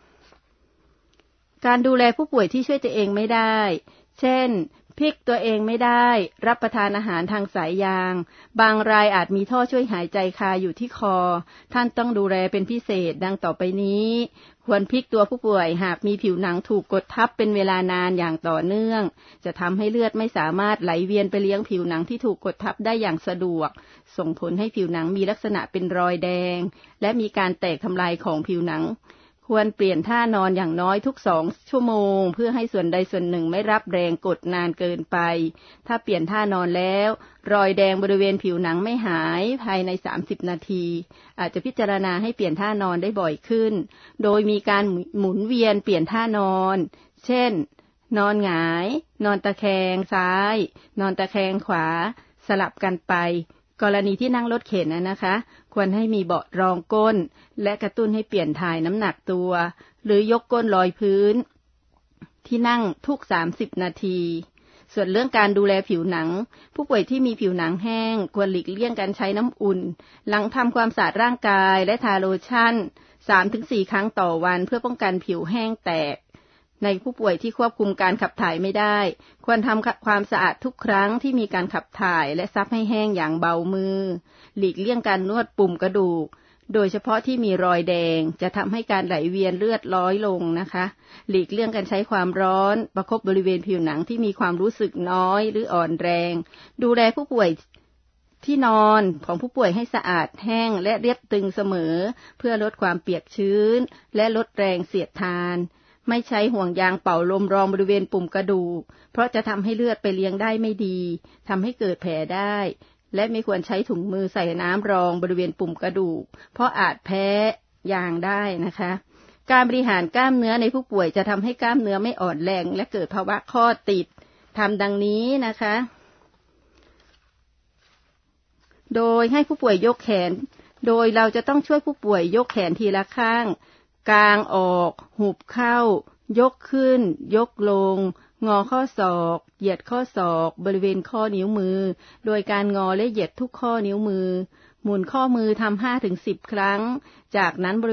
การดูแลผู้ป่วยที่ช่วยตัวเองไม่ได้เช่นพลิกตัวเองไม่ได้รับประทานอาหารทางสายยางบางรายอาจมีท่อช่วยหายใจคาอยู่ที่คอท่านต้องดูแลเป็นพิเศษดังต่อไปนี้ควรพลิกตัวผู้ป่วยหากมีผิวหนังถูกกดทับเป็นเวลานานอย่างต่อเนื่องจะทำให้เลือดไม่สามารถไหลเวียนไปเลี้ยงผิวหนังที่ถูกกดทับได้อย่างสะดวกส่งผลให้ผิวหนังมีลักษณะเป็นรอยแดงและมีการแตกทำลายของผิวหนังคควรเปลี่ยนท่านอนอย่างน้อยทุก2 ชั่วโมงเพื่อให้ส่วนใดส่วนหนึ่งไม่รับแรงกดนานเกินไปถ้าเปลี่ยนท่านอนแล้วรอยแดงบริเวณผิวหนังไม่หายภายใน30 นาทีอาจจะพิจารณาให้เปลี่ยนท่านอนได้บ่อยขึ้นโดยมีการหมุนเวียนเปลี่ยนท่านอนเช่นนอนหงายนอนตะแคงซ้ายนอนตะแคงขวาสลับกันไปกรณีที่นั่งรถเข็นนะคะควรให้มีเบาะรองก้นและกระตุ้นให้เปลี่ยนถ่ายน้ำหนักตัวหรือยกก้นลอยพื้นที่นั่งทุก30 นาทีส่วนเรื่องการดูแลผิวหนังผู้ป่วยที่มีผิวหนังแห้งควรหลีกเลี่ยงการใช้น้ำอุ่นหลังทำความสะอาดร่างกายและทาโลชั่น 3-4 ครั้งต่อวันเพื่อป้องกันผิวแห้งแตกในผู้ป่วยที่ควบคุมการขับถ่ายไม่ได้ควรทำความสะอาดทุกครั้งที่มีการขับถ่ายและซับให้แห้งอย่างเบามือหลีกเลี่ยงการนวดปุ่มกระดูกโดยเฉพาะที่มีรอยแดงจะทำให้การไหลเวียนเลือดน้อยลงนะคะหลีกเลี่ยงการใช้ความร้อนประคบบริเวณผิวหนังที่มีความรู้สึกน้อยหรืออ่อนแรงดูแลผู้ป่วยที่นอนของผู้ป่วยให้สะอาดแห้งและเรียบตึงเสมอเพื่อลดความเปียกชื้นและลดแรงเสียดทานไม่ใช้ห่วงยางเป่าลมรองบริเวณปุ่มกระดูกเพราะจะทำให้เลือดไปเลี้ยงได้ไม่ดีทำให้เกิดแผลได้และไม่ควรใช้ถุงมือใส่น้ำรองบริเวณปุ่มกระดูกเพราะอาจแพ้ยางได้นะคะการบริหารกล้ามเนื้อในผู้ป่วยจะทำให้กล้ามเนื้อไม่อ่อนแรงและเกิดภาวะข้อติดทำดังนี้นะคะโดยให้ผู้ป่วยยกแขนโดยเราจะต้องช่วยผู้ป่วยยกแขนทีละข้างกางออกหุบเข้ายกขึ้นยกลงงอข้อศอกเหยียดข้อศอกบริเวณข้อนิ้วมือโดยการงอและเหยียดทุกข้อนิ้วมือหมุนข้อมือทำ5-10 ครั้งจากนั้นบริ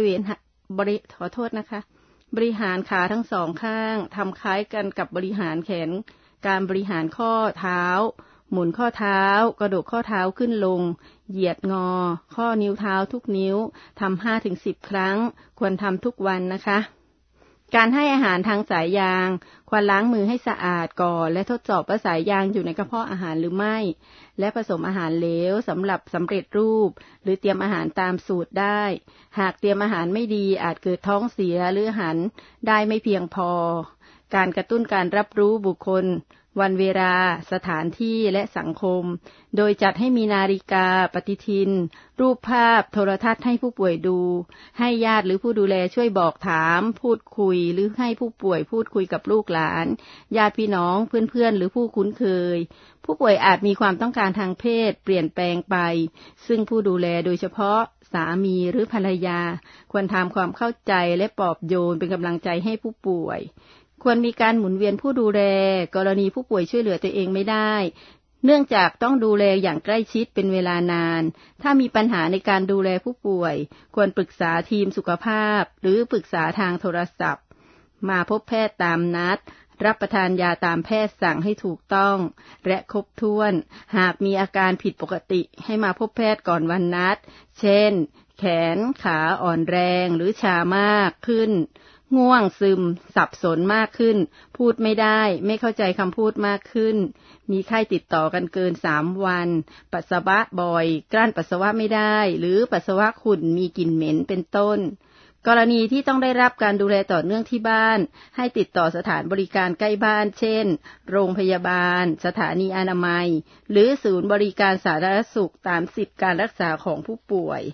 หารขาทั้ง2 ข้างทำคล้ายกันกับบริหารแขนการบริหารข้อเท้าหมุนข้อเท้ากระดกข้อเท้าขึ้นลงเหยียดงอข้อนิ้วเท้าทุกนิ้วทำ5-10 ครั้งควรทำทุกวันนะคะการให้อาหารทางสายยางควรล้างมือให้สะอาดก่อนและทดสอบว่าสายยางอยู่ในกระเพาะอาหารหรือไม่และผสมอาหารเหลวสำหรับสำเร็จรูปหรือเตรียมอาหารตามสูตรได้หากเตรียมอาหารไม่ดีอาจเกิดท้องเสียหรืออาหารได้ไม่เพียงพอการกระตุ้นการรับรู้บุคคลวันเวลาสถานที่และสังคมโดยจัดให้มีนาฬิกาปฏิทินรูปภาพโทรทัศน์ให้ผู้ป่วยดูให้ญาติหรือผู้ดูแลช่วยบอกถามพูดคุยหรือให้ผู้ป่วยพูดคุยกับลูกหลานญาติพี่น้องเพื่อนๆหรือผู้คุ้นเคยผู้ป่วยอาจมีความต้องการทางเพศเปลี่ยนแปลงไปซึ่งผู้ดูแลโดยเฉพาะสามีหรือภรรยาควรทำความเข้าใจและปลอบโยนเป็นกำลังใจให้ผู้ป่วยควรมีการหมุนเวียนผู้ดูแลกรณีผู้ป่วยช่วยเหลือตัวเองไม่ได้เนื่องจากต้องดูแลอย่างใกล้ชิดเป็นเวลานานถ้ามีปัญหาในการดูแลผู้ป่วยควรปรึกษาทีมสุขภาพหรือปรึกษาทางโทรศัพท์มาพบแพทย์ตามนัดรับประทานยาตามแพทย์สั่งให้ถูกต้องและครบถ้วนหากมีอาการผิดปกติให้มาพบแพทย์ก่อนวันนัดเช่นแขนขาอ่อนแรงหรือชามากขึ้นง่วงซึมสับสนมากขึ้นพูดไม่ได้ไม่เข้าใจคำพูดมากขึ้นมีไข้ติดต่อกันเกิน3 วันปัสสาวะบ่อยกลั้นปัสสาวะไม่ได้หรือปัสสาวะขุ่นมีกลิ่นเหม็นเป็นต้นกรณีที่ต้องได้รับการดูแลต่อเนื่องที่บ้านให้ติดต่อสถานบริการใกล้บ้านเช่นโรงพยาบาลสถานีอนามัยหรือศูนย์บริการสาธารณสุขตามสิทธิการรักษาของผู้ป่วย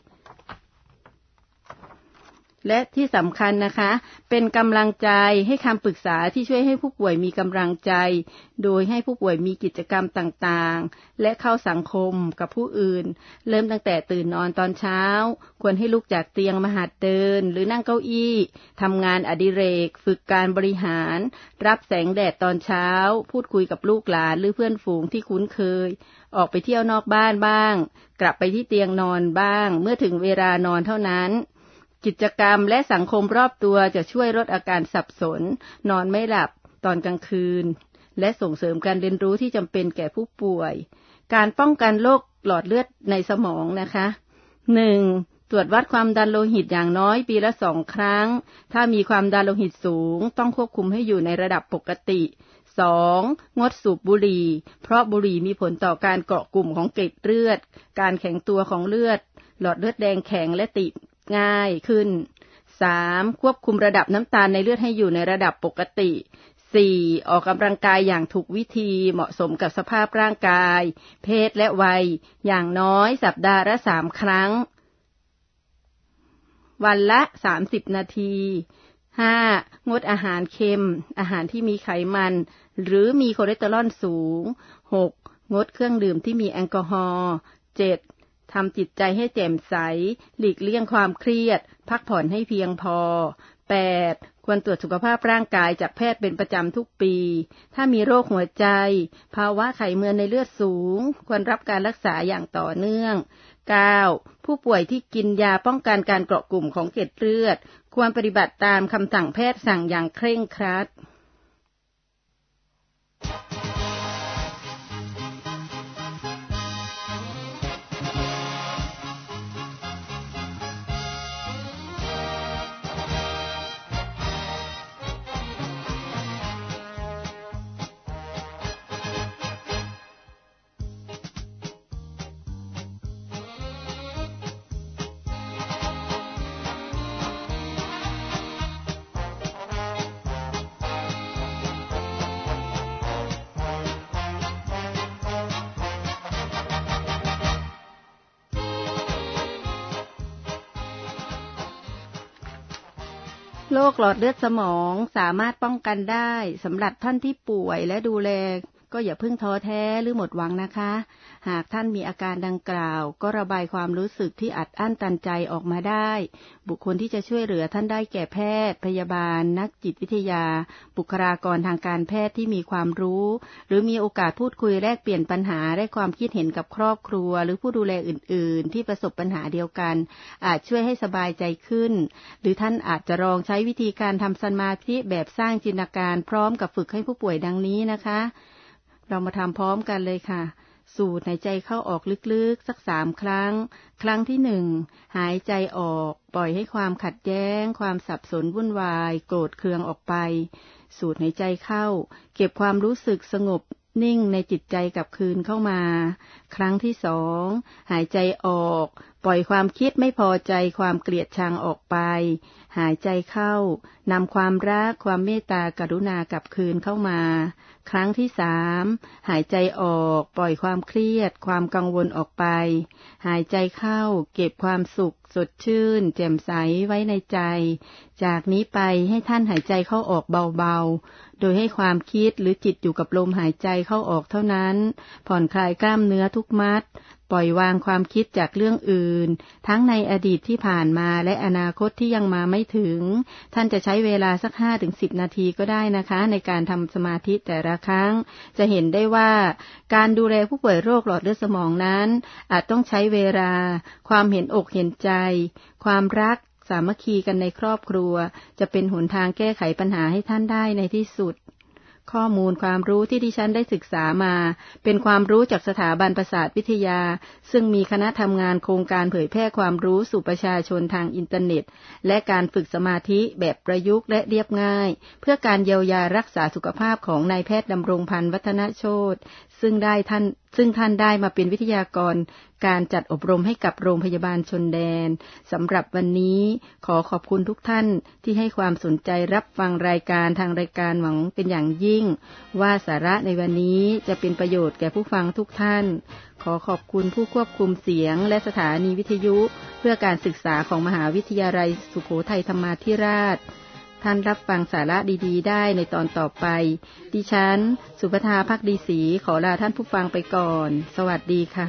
และที่สำคัญนะคะเป็นกำลังใจให้คำปรึกษาที่ช่วยให้ผู้ป่วยมีกำลังใจโดยให้ผู้ป่วยมีกิจกรรมต่างๆและเข้าสังคมกับผู้อื่นเริ่มตั้งแต่ตื่นนอนตอนเช้าควรให้ลุกจากเตียงมาหัดเดินหรือนั่งเก้าอี้ทำงานอดิเรกฝึกการบริหารรับแสงแดดตอนเช้าพูดคุยกับลูกหลานหรือเพื่อนฝูงที่คุ้นเคยออกไปเที่ยวนอกบ้านบ้างกลับไปที่เตียงนอนบ้างเมื่อถึงเวลานอนเท่านั้นกิจกรรมและสังคมรอบตัวจะช่วยลดอาการสับสนนอนไม่หลับตอนกลางคืนและส่งเสริมการเรียนรู้ที่จำเป็นแก่ผู้ป่วยการป้องกันโรคหลอดเลือดในสมองนะคะ 1. ตรวจวัดความดันโลหิตอย่างน้อยปีละ2 ครั้งถ้ามีความดันโลหิตสูงต้องควบคุมให้อยู่ในระดับปกติ 2. งดสูบบุหรี่เพราะบุหรี่มีผลต่อการเกาะกลุ่มของเกล็ดเลือดการแข็งตัวของเลือดหลอดเลือดแดงแข็งและติดง่ายขึ้น 3. ควบคุมระดับน้ำตาลในเลือดให้อยู่ในระดับปกติ 4. ออกกำลังกายอย่างถูกวิธีเหมาะสมกับสภาพร่างกายเพศและวัยอย่างน้อยสัปดาห์ละ3 ครั้งวันละ30 นาที 5. งดอาหารเค็มอาหารที่มีไขมันหรือมีคอเลสเตอรอลสูง 6. งดเครื่องดื่มที่มีแอลกอฮอล์ 7. ทำจิตใจให้แจ่มใสหลีกเลี่ยงความเครียดพักผ่อนให้เพียงพอ 8. ควรตรวจสุขภาพร่างกายจากแพทย์เป็นประจำทุกปีถ้ามีโรคหัวใจภาวะไขมันในเลือดสูงควรรับการรักษาอย่างต่อเนื่อง 9. ผู้ป่วยที่กินยาป้องกันการเกาะกลุ่มของเกล็ดเลือดควรปฏิบัติตามคำสั่งแพทย์สั่งอย่างเคร่งครัดโรคหลอดเลือดสมองสามารถป้องกันได้สำหรับท่านที่ป่วยและดูแลก็อย่าเพิ่งท้อแท้หรือหมดหวังนะคะหากท่านมีอาการดังกล่าวก็ระบายความรู้สึกที่อัดอั้นตันใจออกมาได้บุคคลที่จะช่วยเหลือท่านได้แก่แพทย์พยาบาลนักจิตวิทยาบุคลากรทางการแพทย์ที่มีความรู้หรือมีโอกาสพูดคุยแลกเปลี่ยนปัญหาและความคิดเห็นกับครอบครัวหรือผู้ดูแลอื่นๆที่ประสบปัญหาเดียวกันอาจช่วยให้สบายใจขึ้นหรือท่านอาจจะลองใช้วิธีการทำสมาธิแบบสร้างจินตนาการพร้อมกับฝึกให้ผู้ป่วยดังนี้นะคะเรามาทำพร้อมกันเลยค่ะสูดหายใจเข้าออกลึกๆสัก3 ครั้งครั้งที่1หายใจออกปล่อยให้ความขัดแย้งความสับสนวุ่นวายโกรธเคืองออกไปสูดหายใจเข้าเก็บความรู้สึกสงบนิ่งในจิตใจกลับคืนเข้ามาครั้งที่2หายใจออกปล่อยความคิดไม่พอใจความเกลียดชังออกไปหายใจเข้านำความรักความเมตตากรุณากลับคืนเข้ามาครั้งที่3หายใจออกปล่อยความเครียดความกังวลออกไปหายใจเข้าเก็บความสุขสดชื่นแจ่มใสไว้ในใจจากนี้ไปให้ท่านหายใจเข้าออกเบาๆโดยให้ความคิดหรือจิตอยู่กับลมหายใจเข้าออกเท่านั้นผ่อนคลายกล้ามเนื้อทุกมัดปล่อยวางความคิดจากเรื่องอื่นทั้งในอดีตที่ผ่านมาและอนาคตที่ยังมาไม่ถึงท่านจะใช้เวลาสัก 5-10 นาทีก็ได้นะคะในการทำสมาธิแต่ละครั้งจะเห็นได้ว่าการดูแลผู้ป่วยโรคหลอดเลือดสมองนั้นอาจต้องใช้เวลาความเห็นอกเห็นใจความรักสามัคคีกันในครอบครัวจะเป็นหนทางแก้ไขปัญหาให้ท่านได้ในที่สุดข้อมูลความรู้ที่ดิฉันได้ศึกษามาเป็นความรู้จากสถาบันประสาทวิทยาซึ่งมีคณะทำงานโครงการเผยแพร่ความรู้สู่ประชาชนทางอินเทอร์เน็ตและการฝึกสมาธิแบบประยุกต์และเรียบง่ายเพื่อการเยียวยารักษาสุขภาพของนายแพทย์ดำรงพันธ์วัฒนโชติซึ่งท่านได้มาเป็นวิทยากรการจัดอบรมให้กับโรงพยาบาลชนแดนสำหรับวันนี้ขอขอบคุณทุกท่านที่ให้ความสนใจรับฟังรายการทางรายการหวังเป็นอย่างยิ่งว่าสาระในวันนี้จะเป็นประโยชน์แก่ผู้ฟังทุกท่านขอขอบคุณผู้ควบคุมเสียงและสถานีวิทยุเพื่อการศึกษาของมหาวิทยาลัยสุโขทัยธรรมาธิราชท่านรับฟังสาระดีๆได้ในตอนต่อไปดิฉันสุภธาภักดีศรีขอลาท่านผู้ฟังไปก่อนสวัสดีค่ะ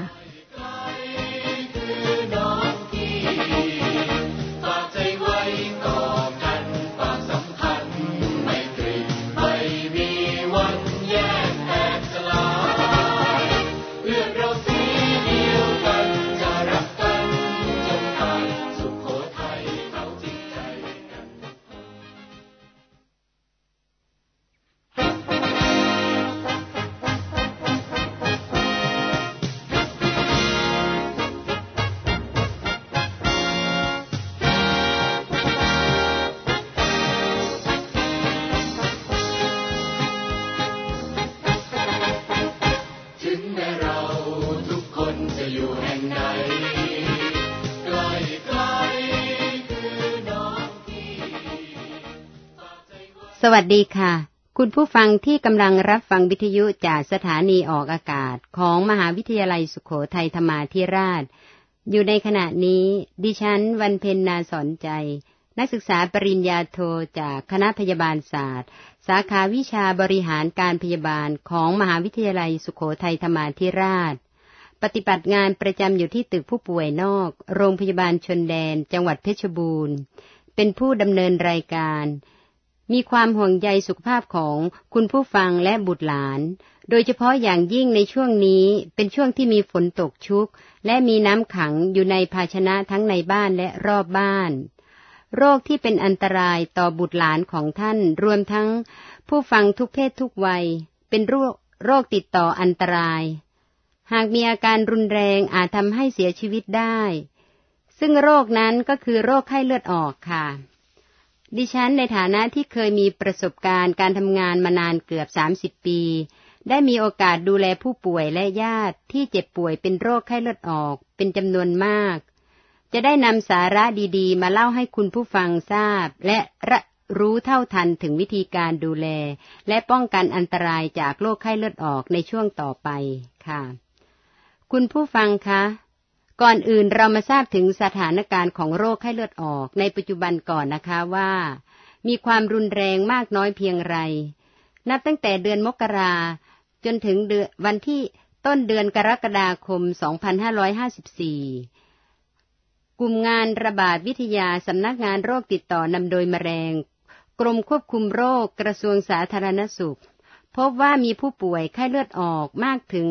สวัสดีค่ะคุณผู้ฟังที่กำลังรับฟังวิทยุจากสถานีออกอากาศของมหาวิทยาลัยสุโขทัยธรรมาธิราชอยู่ในขณะนี้ดิฉันวันเพ็ญนาสอนใจนักศึกษาปริญญาโทจากคณะพยาบาลศาสตร์สาขาวิชาบริหารการพยาบาลของมหาวิทยาลัยสุโขทัยธรรมาธิราชปฏิบัติงานประจำอยู่ที่ตึกผู้ป่วยนอกโรงพยาบาลชนแดนจังหวัดเพชรบูรณ์เป็นผู้ดำเนินรายการมีความห่วงใยสุขภาพของคุณผู้ฟังและบุตรหลานโดยเฉพาะอย่างยิ่งในช่วงนี้เป็นช่วงที่มีฝนตกชุกและมีน้ำขังอยู่ในภาชนะทั้งในบ้านและรอบบ้านโรคที่เป็นอันตรายต่อบุตรหลานของท่านรวมทั้งผู้ฟังทุกเพศทุกวัยเป็นโรคติดต่ออันตรายหากมีอาการรุนแรงอาจทำให้เสียชีวิตได้ซึ่งโรคนั้นก็คือโรคไข้เลือดออกค่ะดิฉันในฐานะที่เคยมีประสบการณ์การทำงานมานานเกือบ30 ปีได้มีโอกาสดูแลผู้ป่วยและญาติที่เจ็บป่วยเป็นโรคไข้เลือดออกเป็นจำนวนมากจะได้นำสาระดีๆมาเล่าให้คุณผู้ฟังทราบและรู้เท่าทันถึงวิธีการดูแลและป้องกันอันตรายจากโรคไข้เลือดออกในช่วงต่อไปค่ะคุณผู้ฟังคะก่อนอื่นเรามาทราบถึงสถานการณ์ของโรคไข้เลือดออกในปัจจุบันก่อนนะคะว่ามีความรุนแรงมากน้อยเพียงไรนับตั้งแต่เดือนมกราจนถึงวันที่ต้นเดือนกรกฎาคม 2554 กลุ่มงานระบาดวิทยาสำนักงานโรคติดต่อนำโดยแมลงกรมควบคุมโรคกระทรวงสาธารณสุขพบว่ามีผู้ป่วยไข้เลือดออกมากถึง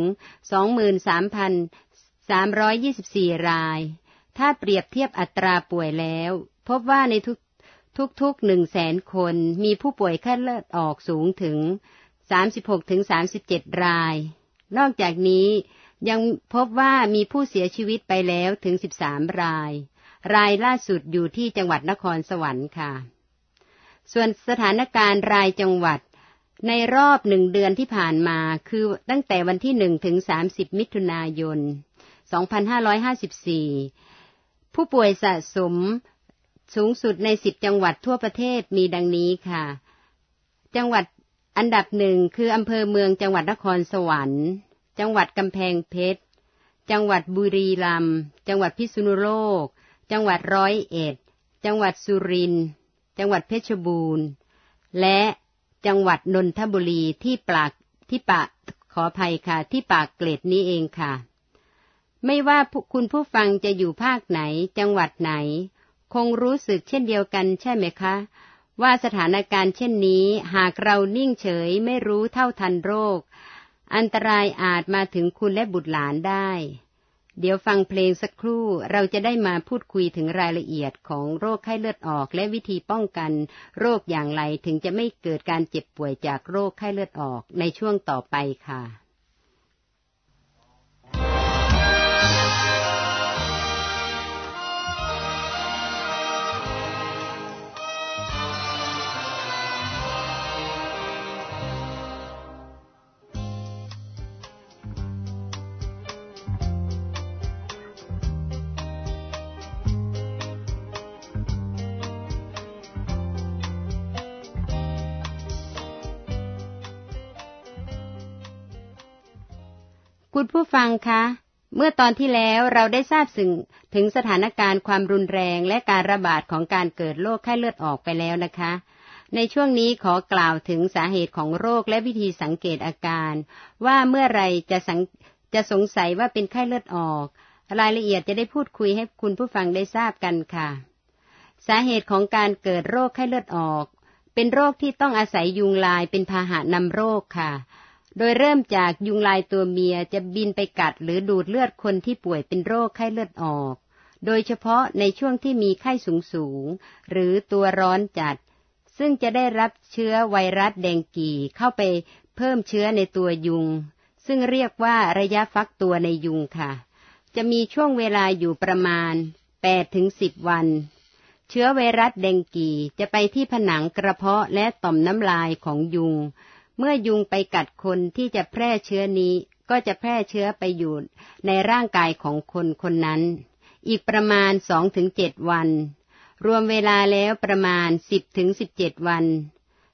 23,324 รายถ้าเปรียบเทียบอัตราป่วยแล้วพบว่าในทุก 100,000 คนมีผู้ป่วยไข้เลือดออกสูงถึง 36-37 รายนอกจากนี้ยังพบว่ามีผู้เสียชีวิตไปแล้วถึง13 รายล่าสุดอยู่ที่จังหวัดนครสวรรค์ค่ะส่วนสถานการณ์รายจังหวัดในรอบ1 เดือนที่ผ่านมาคือตั้งแต่วันที่1ถึง30 มิถุนายน 2554 ผู้ป่วยสะสมสูงสุดใน10 จังหวัดทั่วประเทศมีดังนี้ค่ะจังหวัดอันดับ1คืออำเภอเมืองจังหวัดนครสวรรค์จังหวัดกำแพงเพชรจังหวัดบุรีรัมย์จังหวัดพิษณุโลกจังหวัด101จังหวัดสุรินทร์จังหวัดเพชรบูรณ์และจังหวัดนนทบุรีที่ปากเกร็ดนี้เองค่ะไม่ว่าคุณผู้ฟังจะอยู่ภาคไหนจังหวัดไหนคงรู้สึกเช่นเดียวกันใช่ไหมคะว่าสถานการณ์เช่นนี้หากเรานิ่งเฉยไม่รู้เท่าทันโรคอันตรายอาจมาถึงคุณและบุตรหลานได้เดี๋ยวฟังเพลงสักครู่เราจะได้มาพูดคุยถึงรายละเอียดของโรคไข้เลือดออกและวิธีป้องกันโรคอย่างไรถึงจะไม่เกิดการเจ็บป่วยจากโรคไข้เลือดออกในช่วงต่อไปค่ะคุณผู้ฟังคะเมื่อตอนที่แล้วเราได้ทราบถึงสถานการณ์ความรุนแรงและการระบาดของการเกิดโรคไข้เลือดออกไปแล้วนะคะในช่วงนี้ขอกล่าวถึงสาเหตุของโรคและวิธีสังเกตอาการว่าเมื่อไรจะสงสัยว่าเป็นไข้เลือดออกรายละเอียดจะได้พูดคุยให้คุณผู้ฟังได้ทราบกันค่ะสาเหตุของการเกิดโรคไข้เลือดออกเป็นโรคที่ต้องอาศัยยุงลายเป็นพาหะนำโรคค่ะโดยเริ่มจากยุงลายตัวเมียจะบินไปกัดหรือดูดเลือดคนที่ป่วยเป็นโรคไข้เลือดออกโดยเฉพาะในช่วงที่มีไข้สูงหรือตัวร้อนจัดซึ่งจะได้รับเชื้อไวรัสแดงกี่เข้าไปเพิ่มเชื้อในตัวยุงซึ่งเรียกว่าระยะฟักตัวในยุงค่ะจะมีช่วงเวลาอยู่ประมาณ 8-10 วันเชื้อไวรัสแดงกี่จะไปที่ผนังกระเพาะและต่อมน้ำลายของยุงเมื่อยุงไปกัดคนที่จะแพร่เชื้อนี้ก็จะแพร่เชื้อไปอยู่ในร่างกายของคนคนนั้นอีกประมาณ 2-7 วันรวมเวลาแล้วประมาณ 10-17 วัน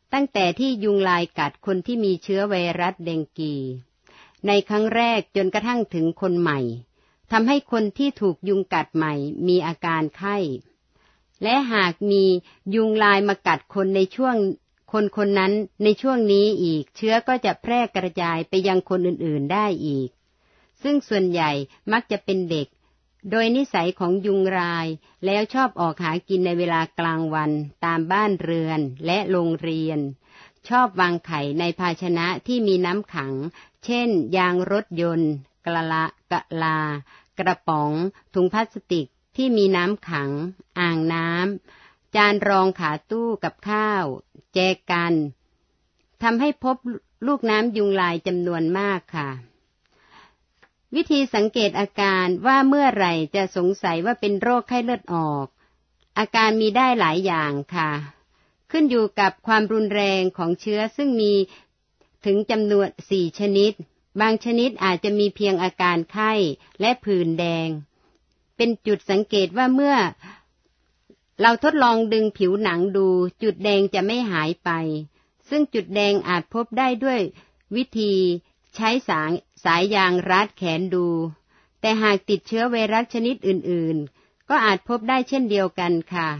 ตั้งแต่ที่ยุงลายกัดคนที่มีเชื้อไวรัสเดงกีในครั้งแรกจนกระทั่งถึงคนใหม่ทำให้คนที่ถูกยุงกัดใหม่มีอาการไข้และหากมียุงลายมากัดคนในช่วงคนนั้นในช่วงนี้อีกเชื้อก็จะแพร่กระจายไปยังคนอื่นๆได้อีกซึ่งส่วนใหญ่มักจะเป็นเด็กโดยนิสัยของยุงลายแล้วชอบออกหากินในเวลากลางวันตามบ้านเรือนและโรงเรียนชอบวางไข่ในภาชนะที่มีน้ำขังเช่นยางรถยนต์กะลากระป๋องถุงพลาสติกที่มีน้ำขังอ่างน้ำจานรองขาตู้กับข้าวแจกันทำให้พบลูกน้ำยุงลายจำนวนมากค่ะวิธีสังเกตอาการว่าเมื่อไหร่จะสงสัยว่าเป็นโรคไข้เลือดออกอาการมีได้หลายอย่างค่ะขึ้นอยู่กับความรุนแรงของเชื้อซึ่งมีถึงจำนวน4ชนิดบางชนิดอาจจะมีเพียงอาการไข้และผื่นแดงเป็นจุดสังเกตว่าเมื่อเราทดลองดึงผิวหนังดูจุดแดงจะไม่หายไปซึ่งจุดแดงอาจพบได้ด้วยวิธีใช้สายยางรัดแขนดูแต่หากติดเชื้อไวรัสชนิดอื่นๆก็อาจพบได้เช่นเดียวกันค่ะ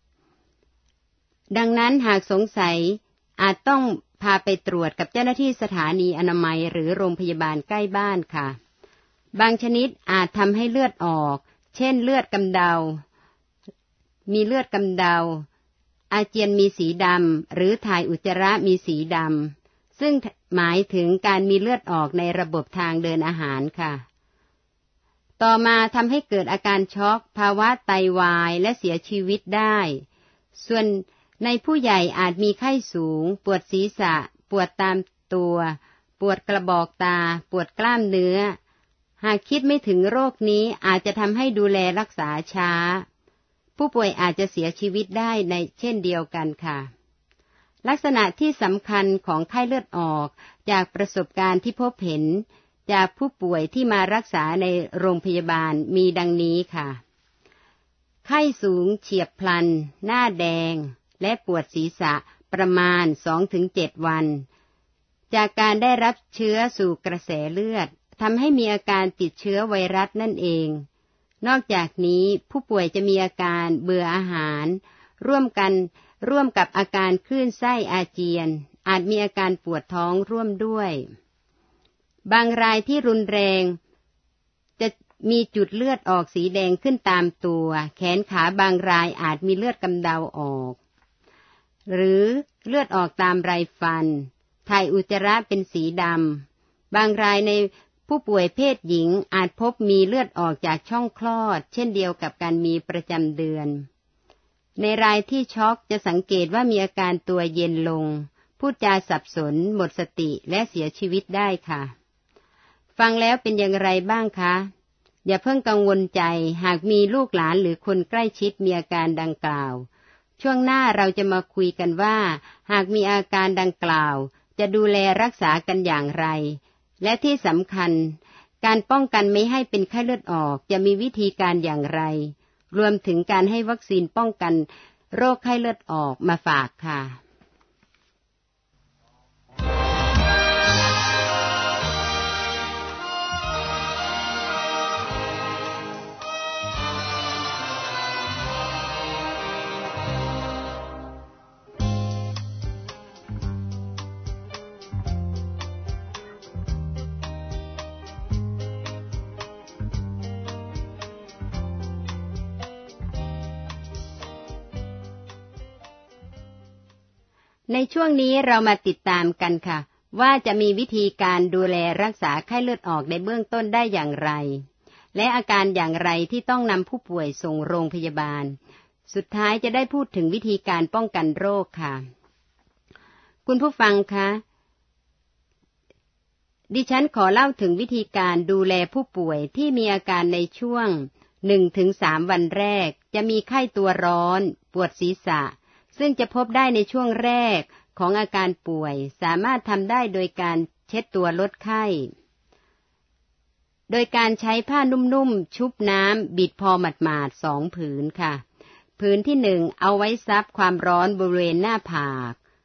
ดังนั้นหากสงสัยอาจต้องพาไปตรวจกับเจ้าหน้าที่สถานีอนามัยหรือโรงพยาบาลใกล้บ้านค่ะบางชนิดอาจทำให้เลือดออกเช่นเลือดกำเดามีเลือดกำเดาอาเจียนมีสีดำหรือถ่ายอุจจาระมีสีดำซึ่งหมายถึงการมีเลือดออกในระบบทางเดินอาหารค่ะต่อมาทำให้เกิดอาการช็อกภาวะไตวายและเสียชีวิตได้ส่วนในผู้ใหญ่อาจมีไข้สูงปวดศีรษะปวดตามตัวปวดกระบอกตาปวดกล้ามเนื้อหากคิดไม่ถึงโรคนี้อาจจะทำให้ดูแลรักษาช้าผู้ป่วยอาจจะเสียชีวิตได้ในเช่นเดียวกันค่ะลักษณะที่สำคัญของไข้เลือดออกจากประสบการณ์ที่พบเห็นจากผู้ป่วยที่มารักษาในโรงพยาบาลมีดังนี้ค่ะไข้สูงเฉียบพลันหน้าแดงและปวดศีรษะประมาณ 2-7 วันจากการได้รับเชื้อสู่กระแสเลือดทำให้มีอาการติดเชื้อไวรัสนั่นเองนอกจากนี้ผู้ป่วยจะมีอาการเบื่ออาหารร่วมกับอาการคลื่นไส้อาเจียนอาจมีอาการปวดท้องร่วมด้วยบางรายที่รุนแรงจะมีจุดเลือดออกสีแดงขึ้นตามตัวแขนขาบางรายอาจมีเลือดกำเดาออกหรือเลือดออกตามไรฟันถ่ายอุจจาระเป็นสีดำบางรายในผู้ป่วยเพศหญิงอาจพบมีเลือดออกจากช่องคลอดเช่นเดียวกับการมีประจำเดือนในรายที่ช็อกจะสังเกตว่ามีอาการตัวเย็นลงพูดจาสับสนหมดสติและเสียชีวิตได้ค่ะฟังแล้วเป็นอย่างไรบ้างคะอย่าเพิ่งกังวลใจหากมีลูกหลานหรือคนใกล้ชิดมีอาการดังกล่าวช่วงหน้าเราจะมาคุยกันว่าหากมีอาการดังกล่าวจะดูแลรักษากันอย่างไรและที่สำคัญการป้องกันไม่ให้เป็นไข้เลือดออกจะมีวิธีการอย่างไรรวมถึงการให้วัคซีนป้องกันโรคไข้เลือดออกมาฝากค่ะ ในช่วงนี้เรามาติดตามกันค่ะว่าจะมีวิธีการดูแลรักษาไข้เลือดออกในเบื้องต้นได้อย่างไรและอาการอย่างไรที่ต้องนำผู้ป่วยส่งโรงพยาบาลสุดท้ายจะได้พูดถึงวิธีการป้องกันโรคค่ะคุณผู้ฟังคะดิฉันขอเล่าถึงวิธีการดูแลผู้ป่วยที่มีอาการในช่วง 1-3 วันแรกจะมีไข้ตัวร้อนปวดศีรษะซึ่งจะพบได้ในช่วงแรกของอาการป่วยสามารถทำได้โดยการเช็ดตัวลดไข้โดยการใช้ผ้านุ่มๆชุบน้ำบิดพอหมาดๆ2 ผืนค่ะผืนที่1เอาไว้ซับความร้อนบริเวณหน้าผาก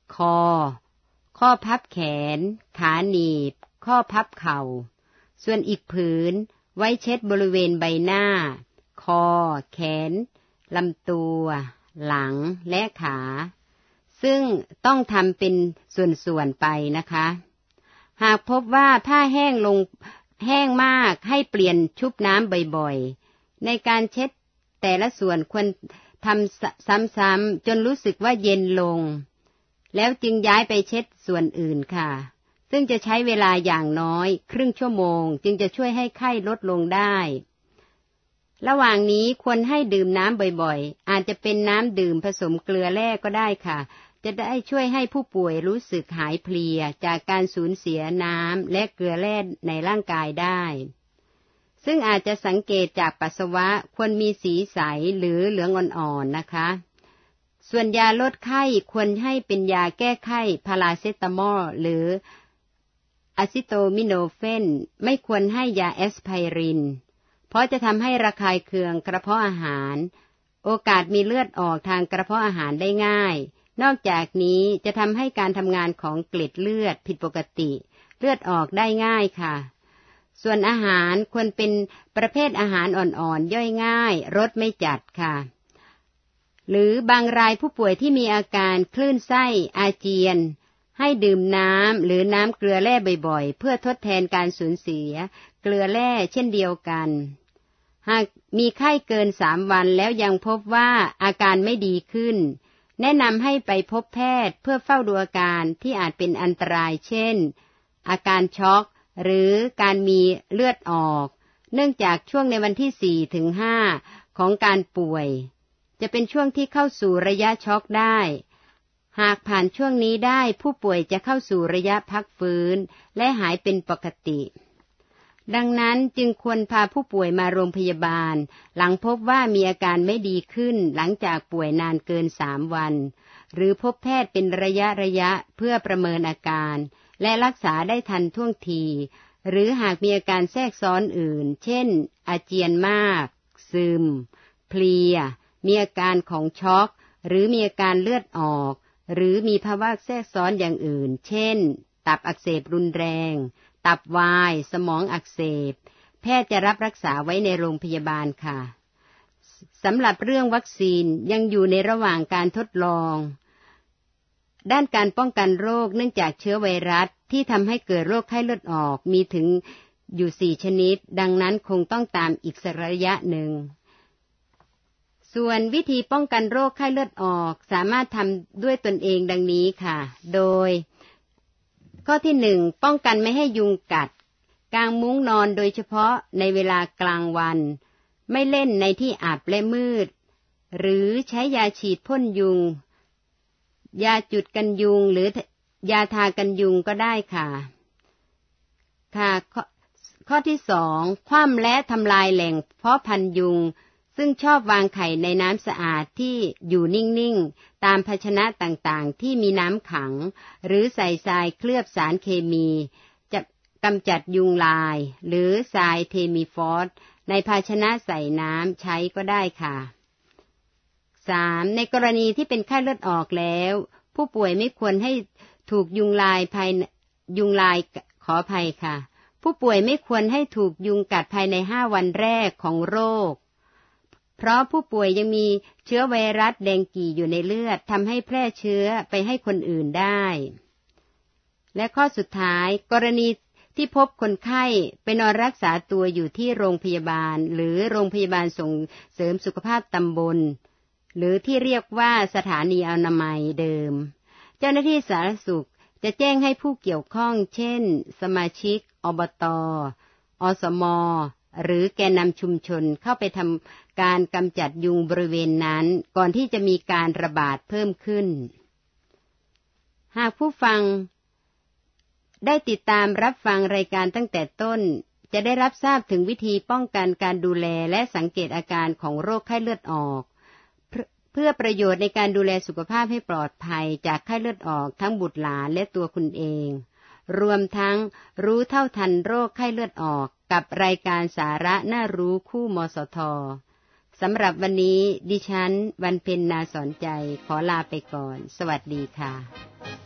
คอข้อพับแขนขาหนีบข้อพับเข่าส่วนอีกผืนไว้เช็ดบริเวณใบหน้าคอแขนลำตัวหลังและขาซึ่งต้องทำเป็นส่วนๆไปนะคะหากพบว่าผ้าแห้งมากให้เปลี่ยนชุบน้ำบ่อยๆในการเช็ดแต่ละส่วนควรทำซ้ำๆจนรู้สึกว่าเย็นลงแล้วจึงย้ายไปเช็ดส่วนอื่นค่ะซึ่งจะใช้เวลาอย่างน้อยครึ่งชั่วโมงจึงจะช่วยให้ไข้ลดลงได้ระหว่างนี้ควรให้ดื่มน้ำบ่อยๆอาจจะเป็นน้ำดื่มผสมเกลือแร่ก็ได้ค่ะจะได้ช่วยให้ผู้ป่วยรู้สึกหายเพลียจากการสูญเสียน้ำและเกลือแร่ในร่างกายได้ซึ่งอาจจะสังเกตจากปัสสาวะควรมีสีใสหรือเหลืองอ่อนๆนะคะส่วนยาลดไข้ควรให้เป็นยาแก้ไข้พาราเซตามอลหรืออะซิโตมิโนเฟนไม่ควรให้ยาแอสไพรินเพราะจะทำให้ระคายเคืองกระเพาะอาหารโอกาสมีเลือดออกทางกระเพาะอาหารได้ง่ายนอกจากนี้จะทำให้การทำงานของเกล็ดเลือดผิดปกติเลือดออกได้ง่ายค่ะส่วนอาหารควรเป็นประเภทอาหารอ่อนๆย่อยง่ายรสไม่จัดค่ะหรือบางรายผู้ป่วยที่มีอาการคลื่นไส้อาเจียนให้ดื่มน้ำหรือน้ำเกลือแร่บ่อยๆเพื่อทดแทนการสูญเสียเกลือแร่เช่นเดียวกันหากมีไข้เกิน3 วันแล้วยังพบว่าอาการไม่ดีขึ้นแนะนำให้ไปพบแพทย์เพื่อเฝ้าดูอาการที่อาจเป็นอันตรายเช่นอาการช็อกหรือการมีเลือดออกเนื่องจากช่วงในวันที่4 ถึง 5ของการป่วยจะเป็นช่วงที่เข้าสู่ระยะช็อกได้หากผ่านช่วงนี้ได้ผู้ป่วยจะเข้าสู่ระยะพักฟื้นและหายเป็นปกติดังนั้นจึงควรพาผู้ป่วยมาโรงพยาบาลหลังพบว่ามีอาการไม่ดีขึ้นหลังจากป่วยนานเกิน3 วันหรือพบแพทย์เป็นระยะเพื่อประเมินอาการและรักษาได้ทันท่วงทีหรือหากมีอาการแทรกซ้อนอื่นเช่นอาเจียนมากซึมเพลียมีอาการของช็อกหรือมีอาการเลือดออกหรือมีภาวะแทรกซ้อนอย่างอื่นเช่นตับอักเสบรุนแรงตับวายสมองอักเสบแพทย์จะรับรักษาไว้ในโรงพยาบาลค่ะสำหรับเรื่องวัคซีนยังอยู่ในระหว่างการทดลองด้านการป้องกันโรคเนื่องจากเชื้อไวรัสที่ทำให้เกิดโรคไข้เลือดออกมีถึงอยู่4 ชนิดดังนั้นคงต้องตามอีกสักระยะหนึ่งส่วนวิธีป้องกันโรคไข้เลือดออกสามารถทำด้วยตนเองดังนี้ค่ะโดยข้อที่1ป้องกันไม่ให้ยุงกัดกางมุ้งนอนโดยเฉพาะในเวลากลางวันไม่เล่นในที่อับและมืดหรือใช้ยาฉีดพ่นยุงยาจุดกันยุงหรือยาทากันยุงก็ได้ค่ะข้อที่2คว่ำและทำลายแหล่งเพาะพันธุ์ยุงซึ่งชอบวางไข่ในน้ำสะอาดที่อยู่นิ่งๆตามภาชนะต่างๆที่มีน้ำขังหรือใส่ทรายเคลือบสารเคมีจะกำจัดยุงลายหรือทรายเทมิฟอสในภาชนะใส่น้ำใช้ก็ได้ค่ะ 3. ในกรณีที่เป็นไข้เลือดออกแล้วผู้ป่วยไม่ควรให้ถูกยุงลายขออภัยค่ะผู้ป่วยไม่ควรให้ถูกยุงกัดภายใน5 วันแรกของโรคเพราะผู้ป่วยยังมีเชื้อไวรัสแดงกี่อยู่ในเลือดทำให้แพร่เชื้อไปให้คนอื่นได้และข้อสุดท้ายกรณีที่พบคนไข้ไปนอนรักษาตัวอยู่ที่โรงพยาบาลหรือโรงพยาบาลส่งเสริมสุขภาพตำบลหรือที่เรียกว่าสถานีอนามัยเดิมเจ้าหน้าที่สาธารณสุขจะแจ้งให้ผู้เกี่ยวข้องเช่นสมาชิกอบต.อสม.หรือแกนนำชุมชนเข้าไปทำการกำจัดยุงบริเวณนั้นก่อนที่จะมีการระบาดเพิ่มขึ้นหากผู้ฟังได้ติดตามรับฟังรายการตั้งแต่ต้นจะได้รับทราบถึงวิธีป้องกันการดูแลและสังเกตอาการของโรคไข้เลือดออกเพื่อประโยชน์ในการดูแลสุขภาพให้ปลอดภัยจากไข้เลือดออกทั้งบุตรหลานและตัวคุณเองรวมทั้งรู้เท่าทันโรคไข้เลือดออกกับรายการสาระน่ารู้คู่มสท.สำหรับวันนี้ดิฉันวันเพ็ญนาสอนใจขอลาไปก่อนสวัสดีค่ะ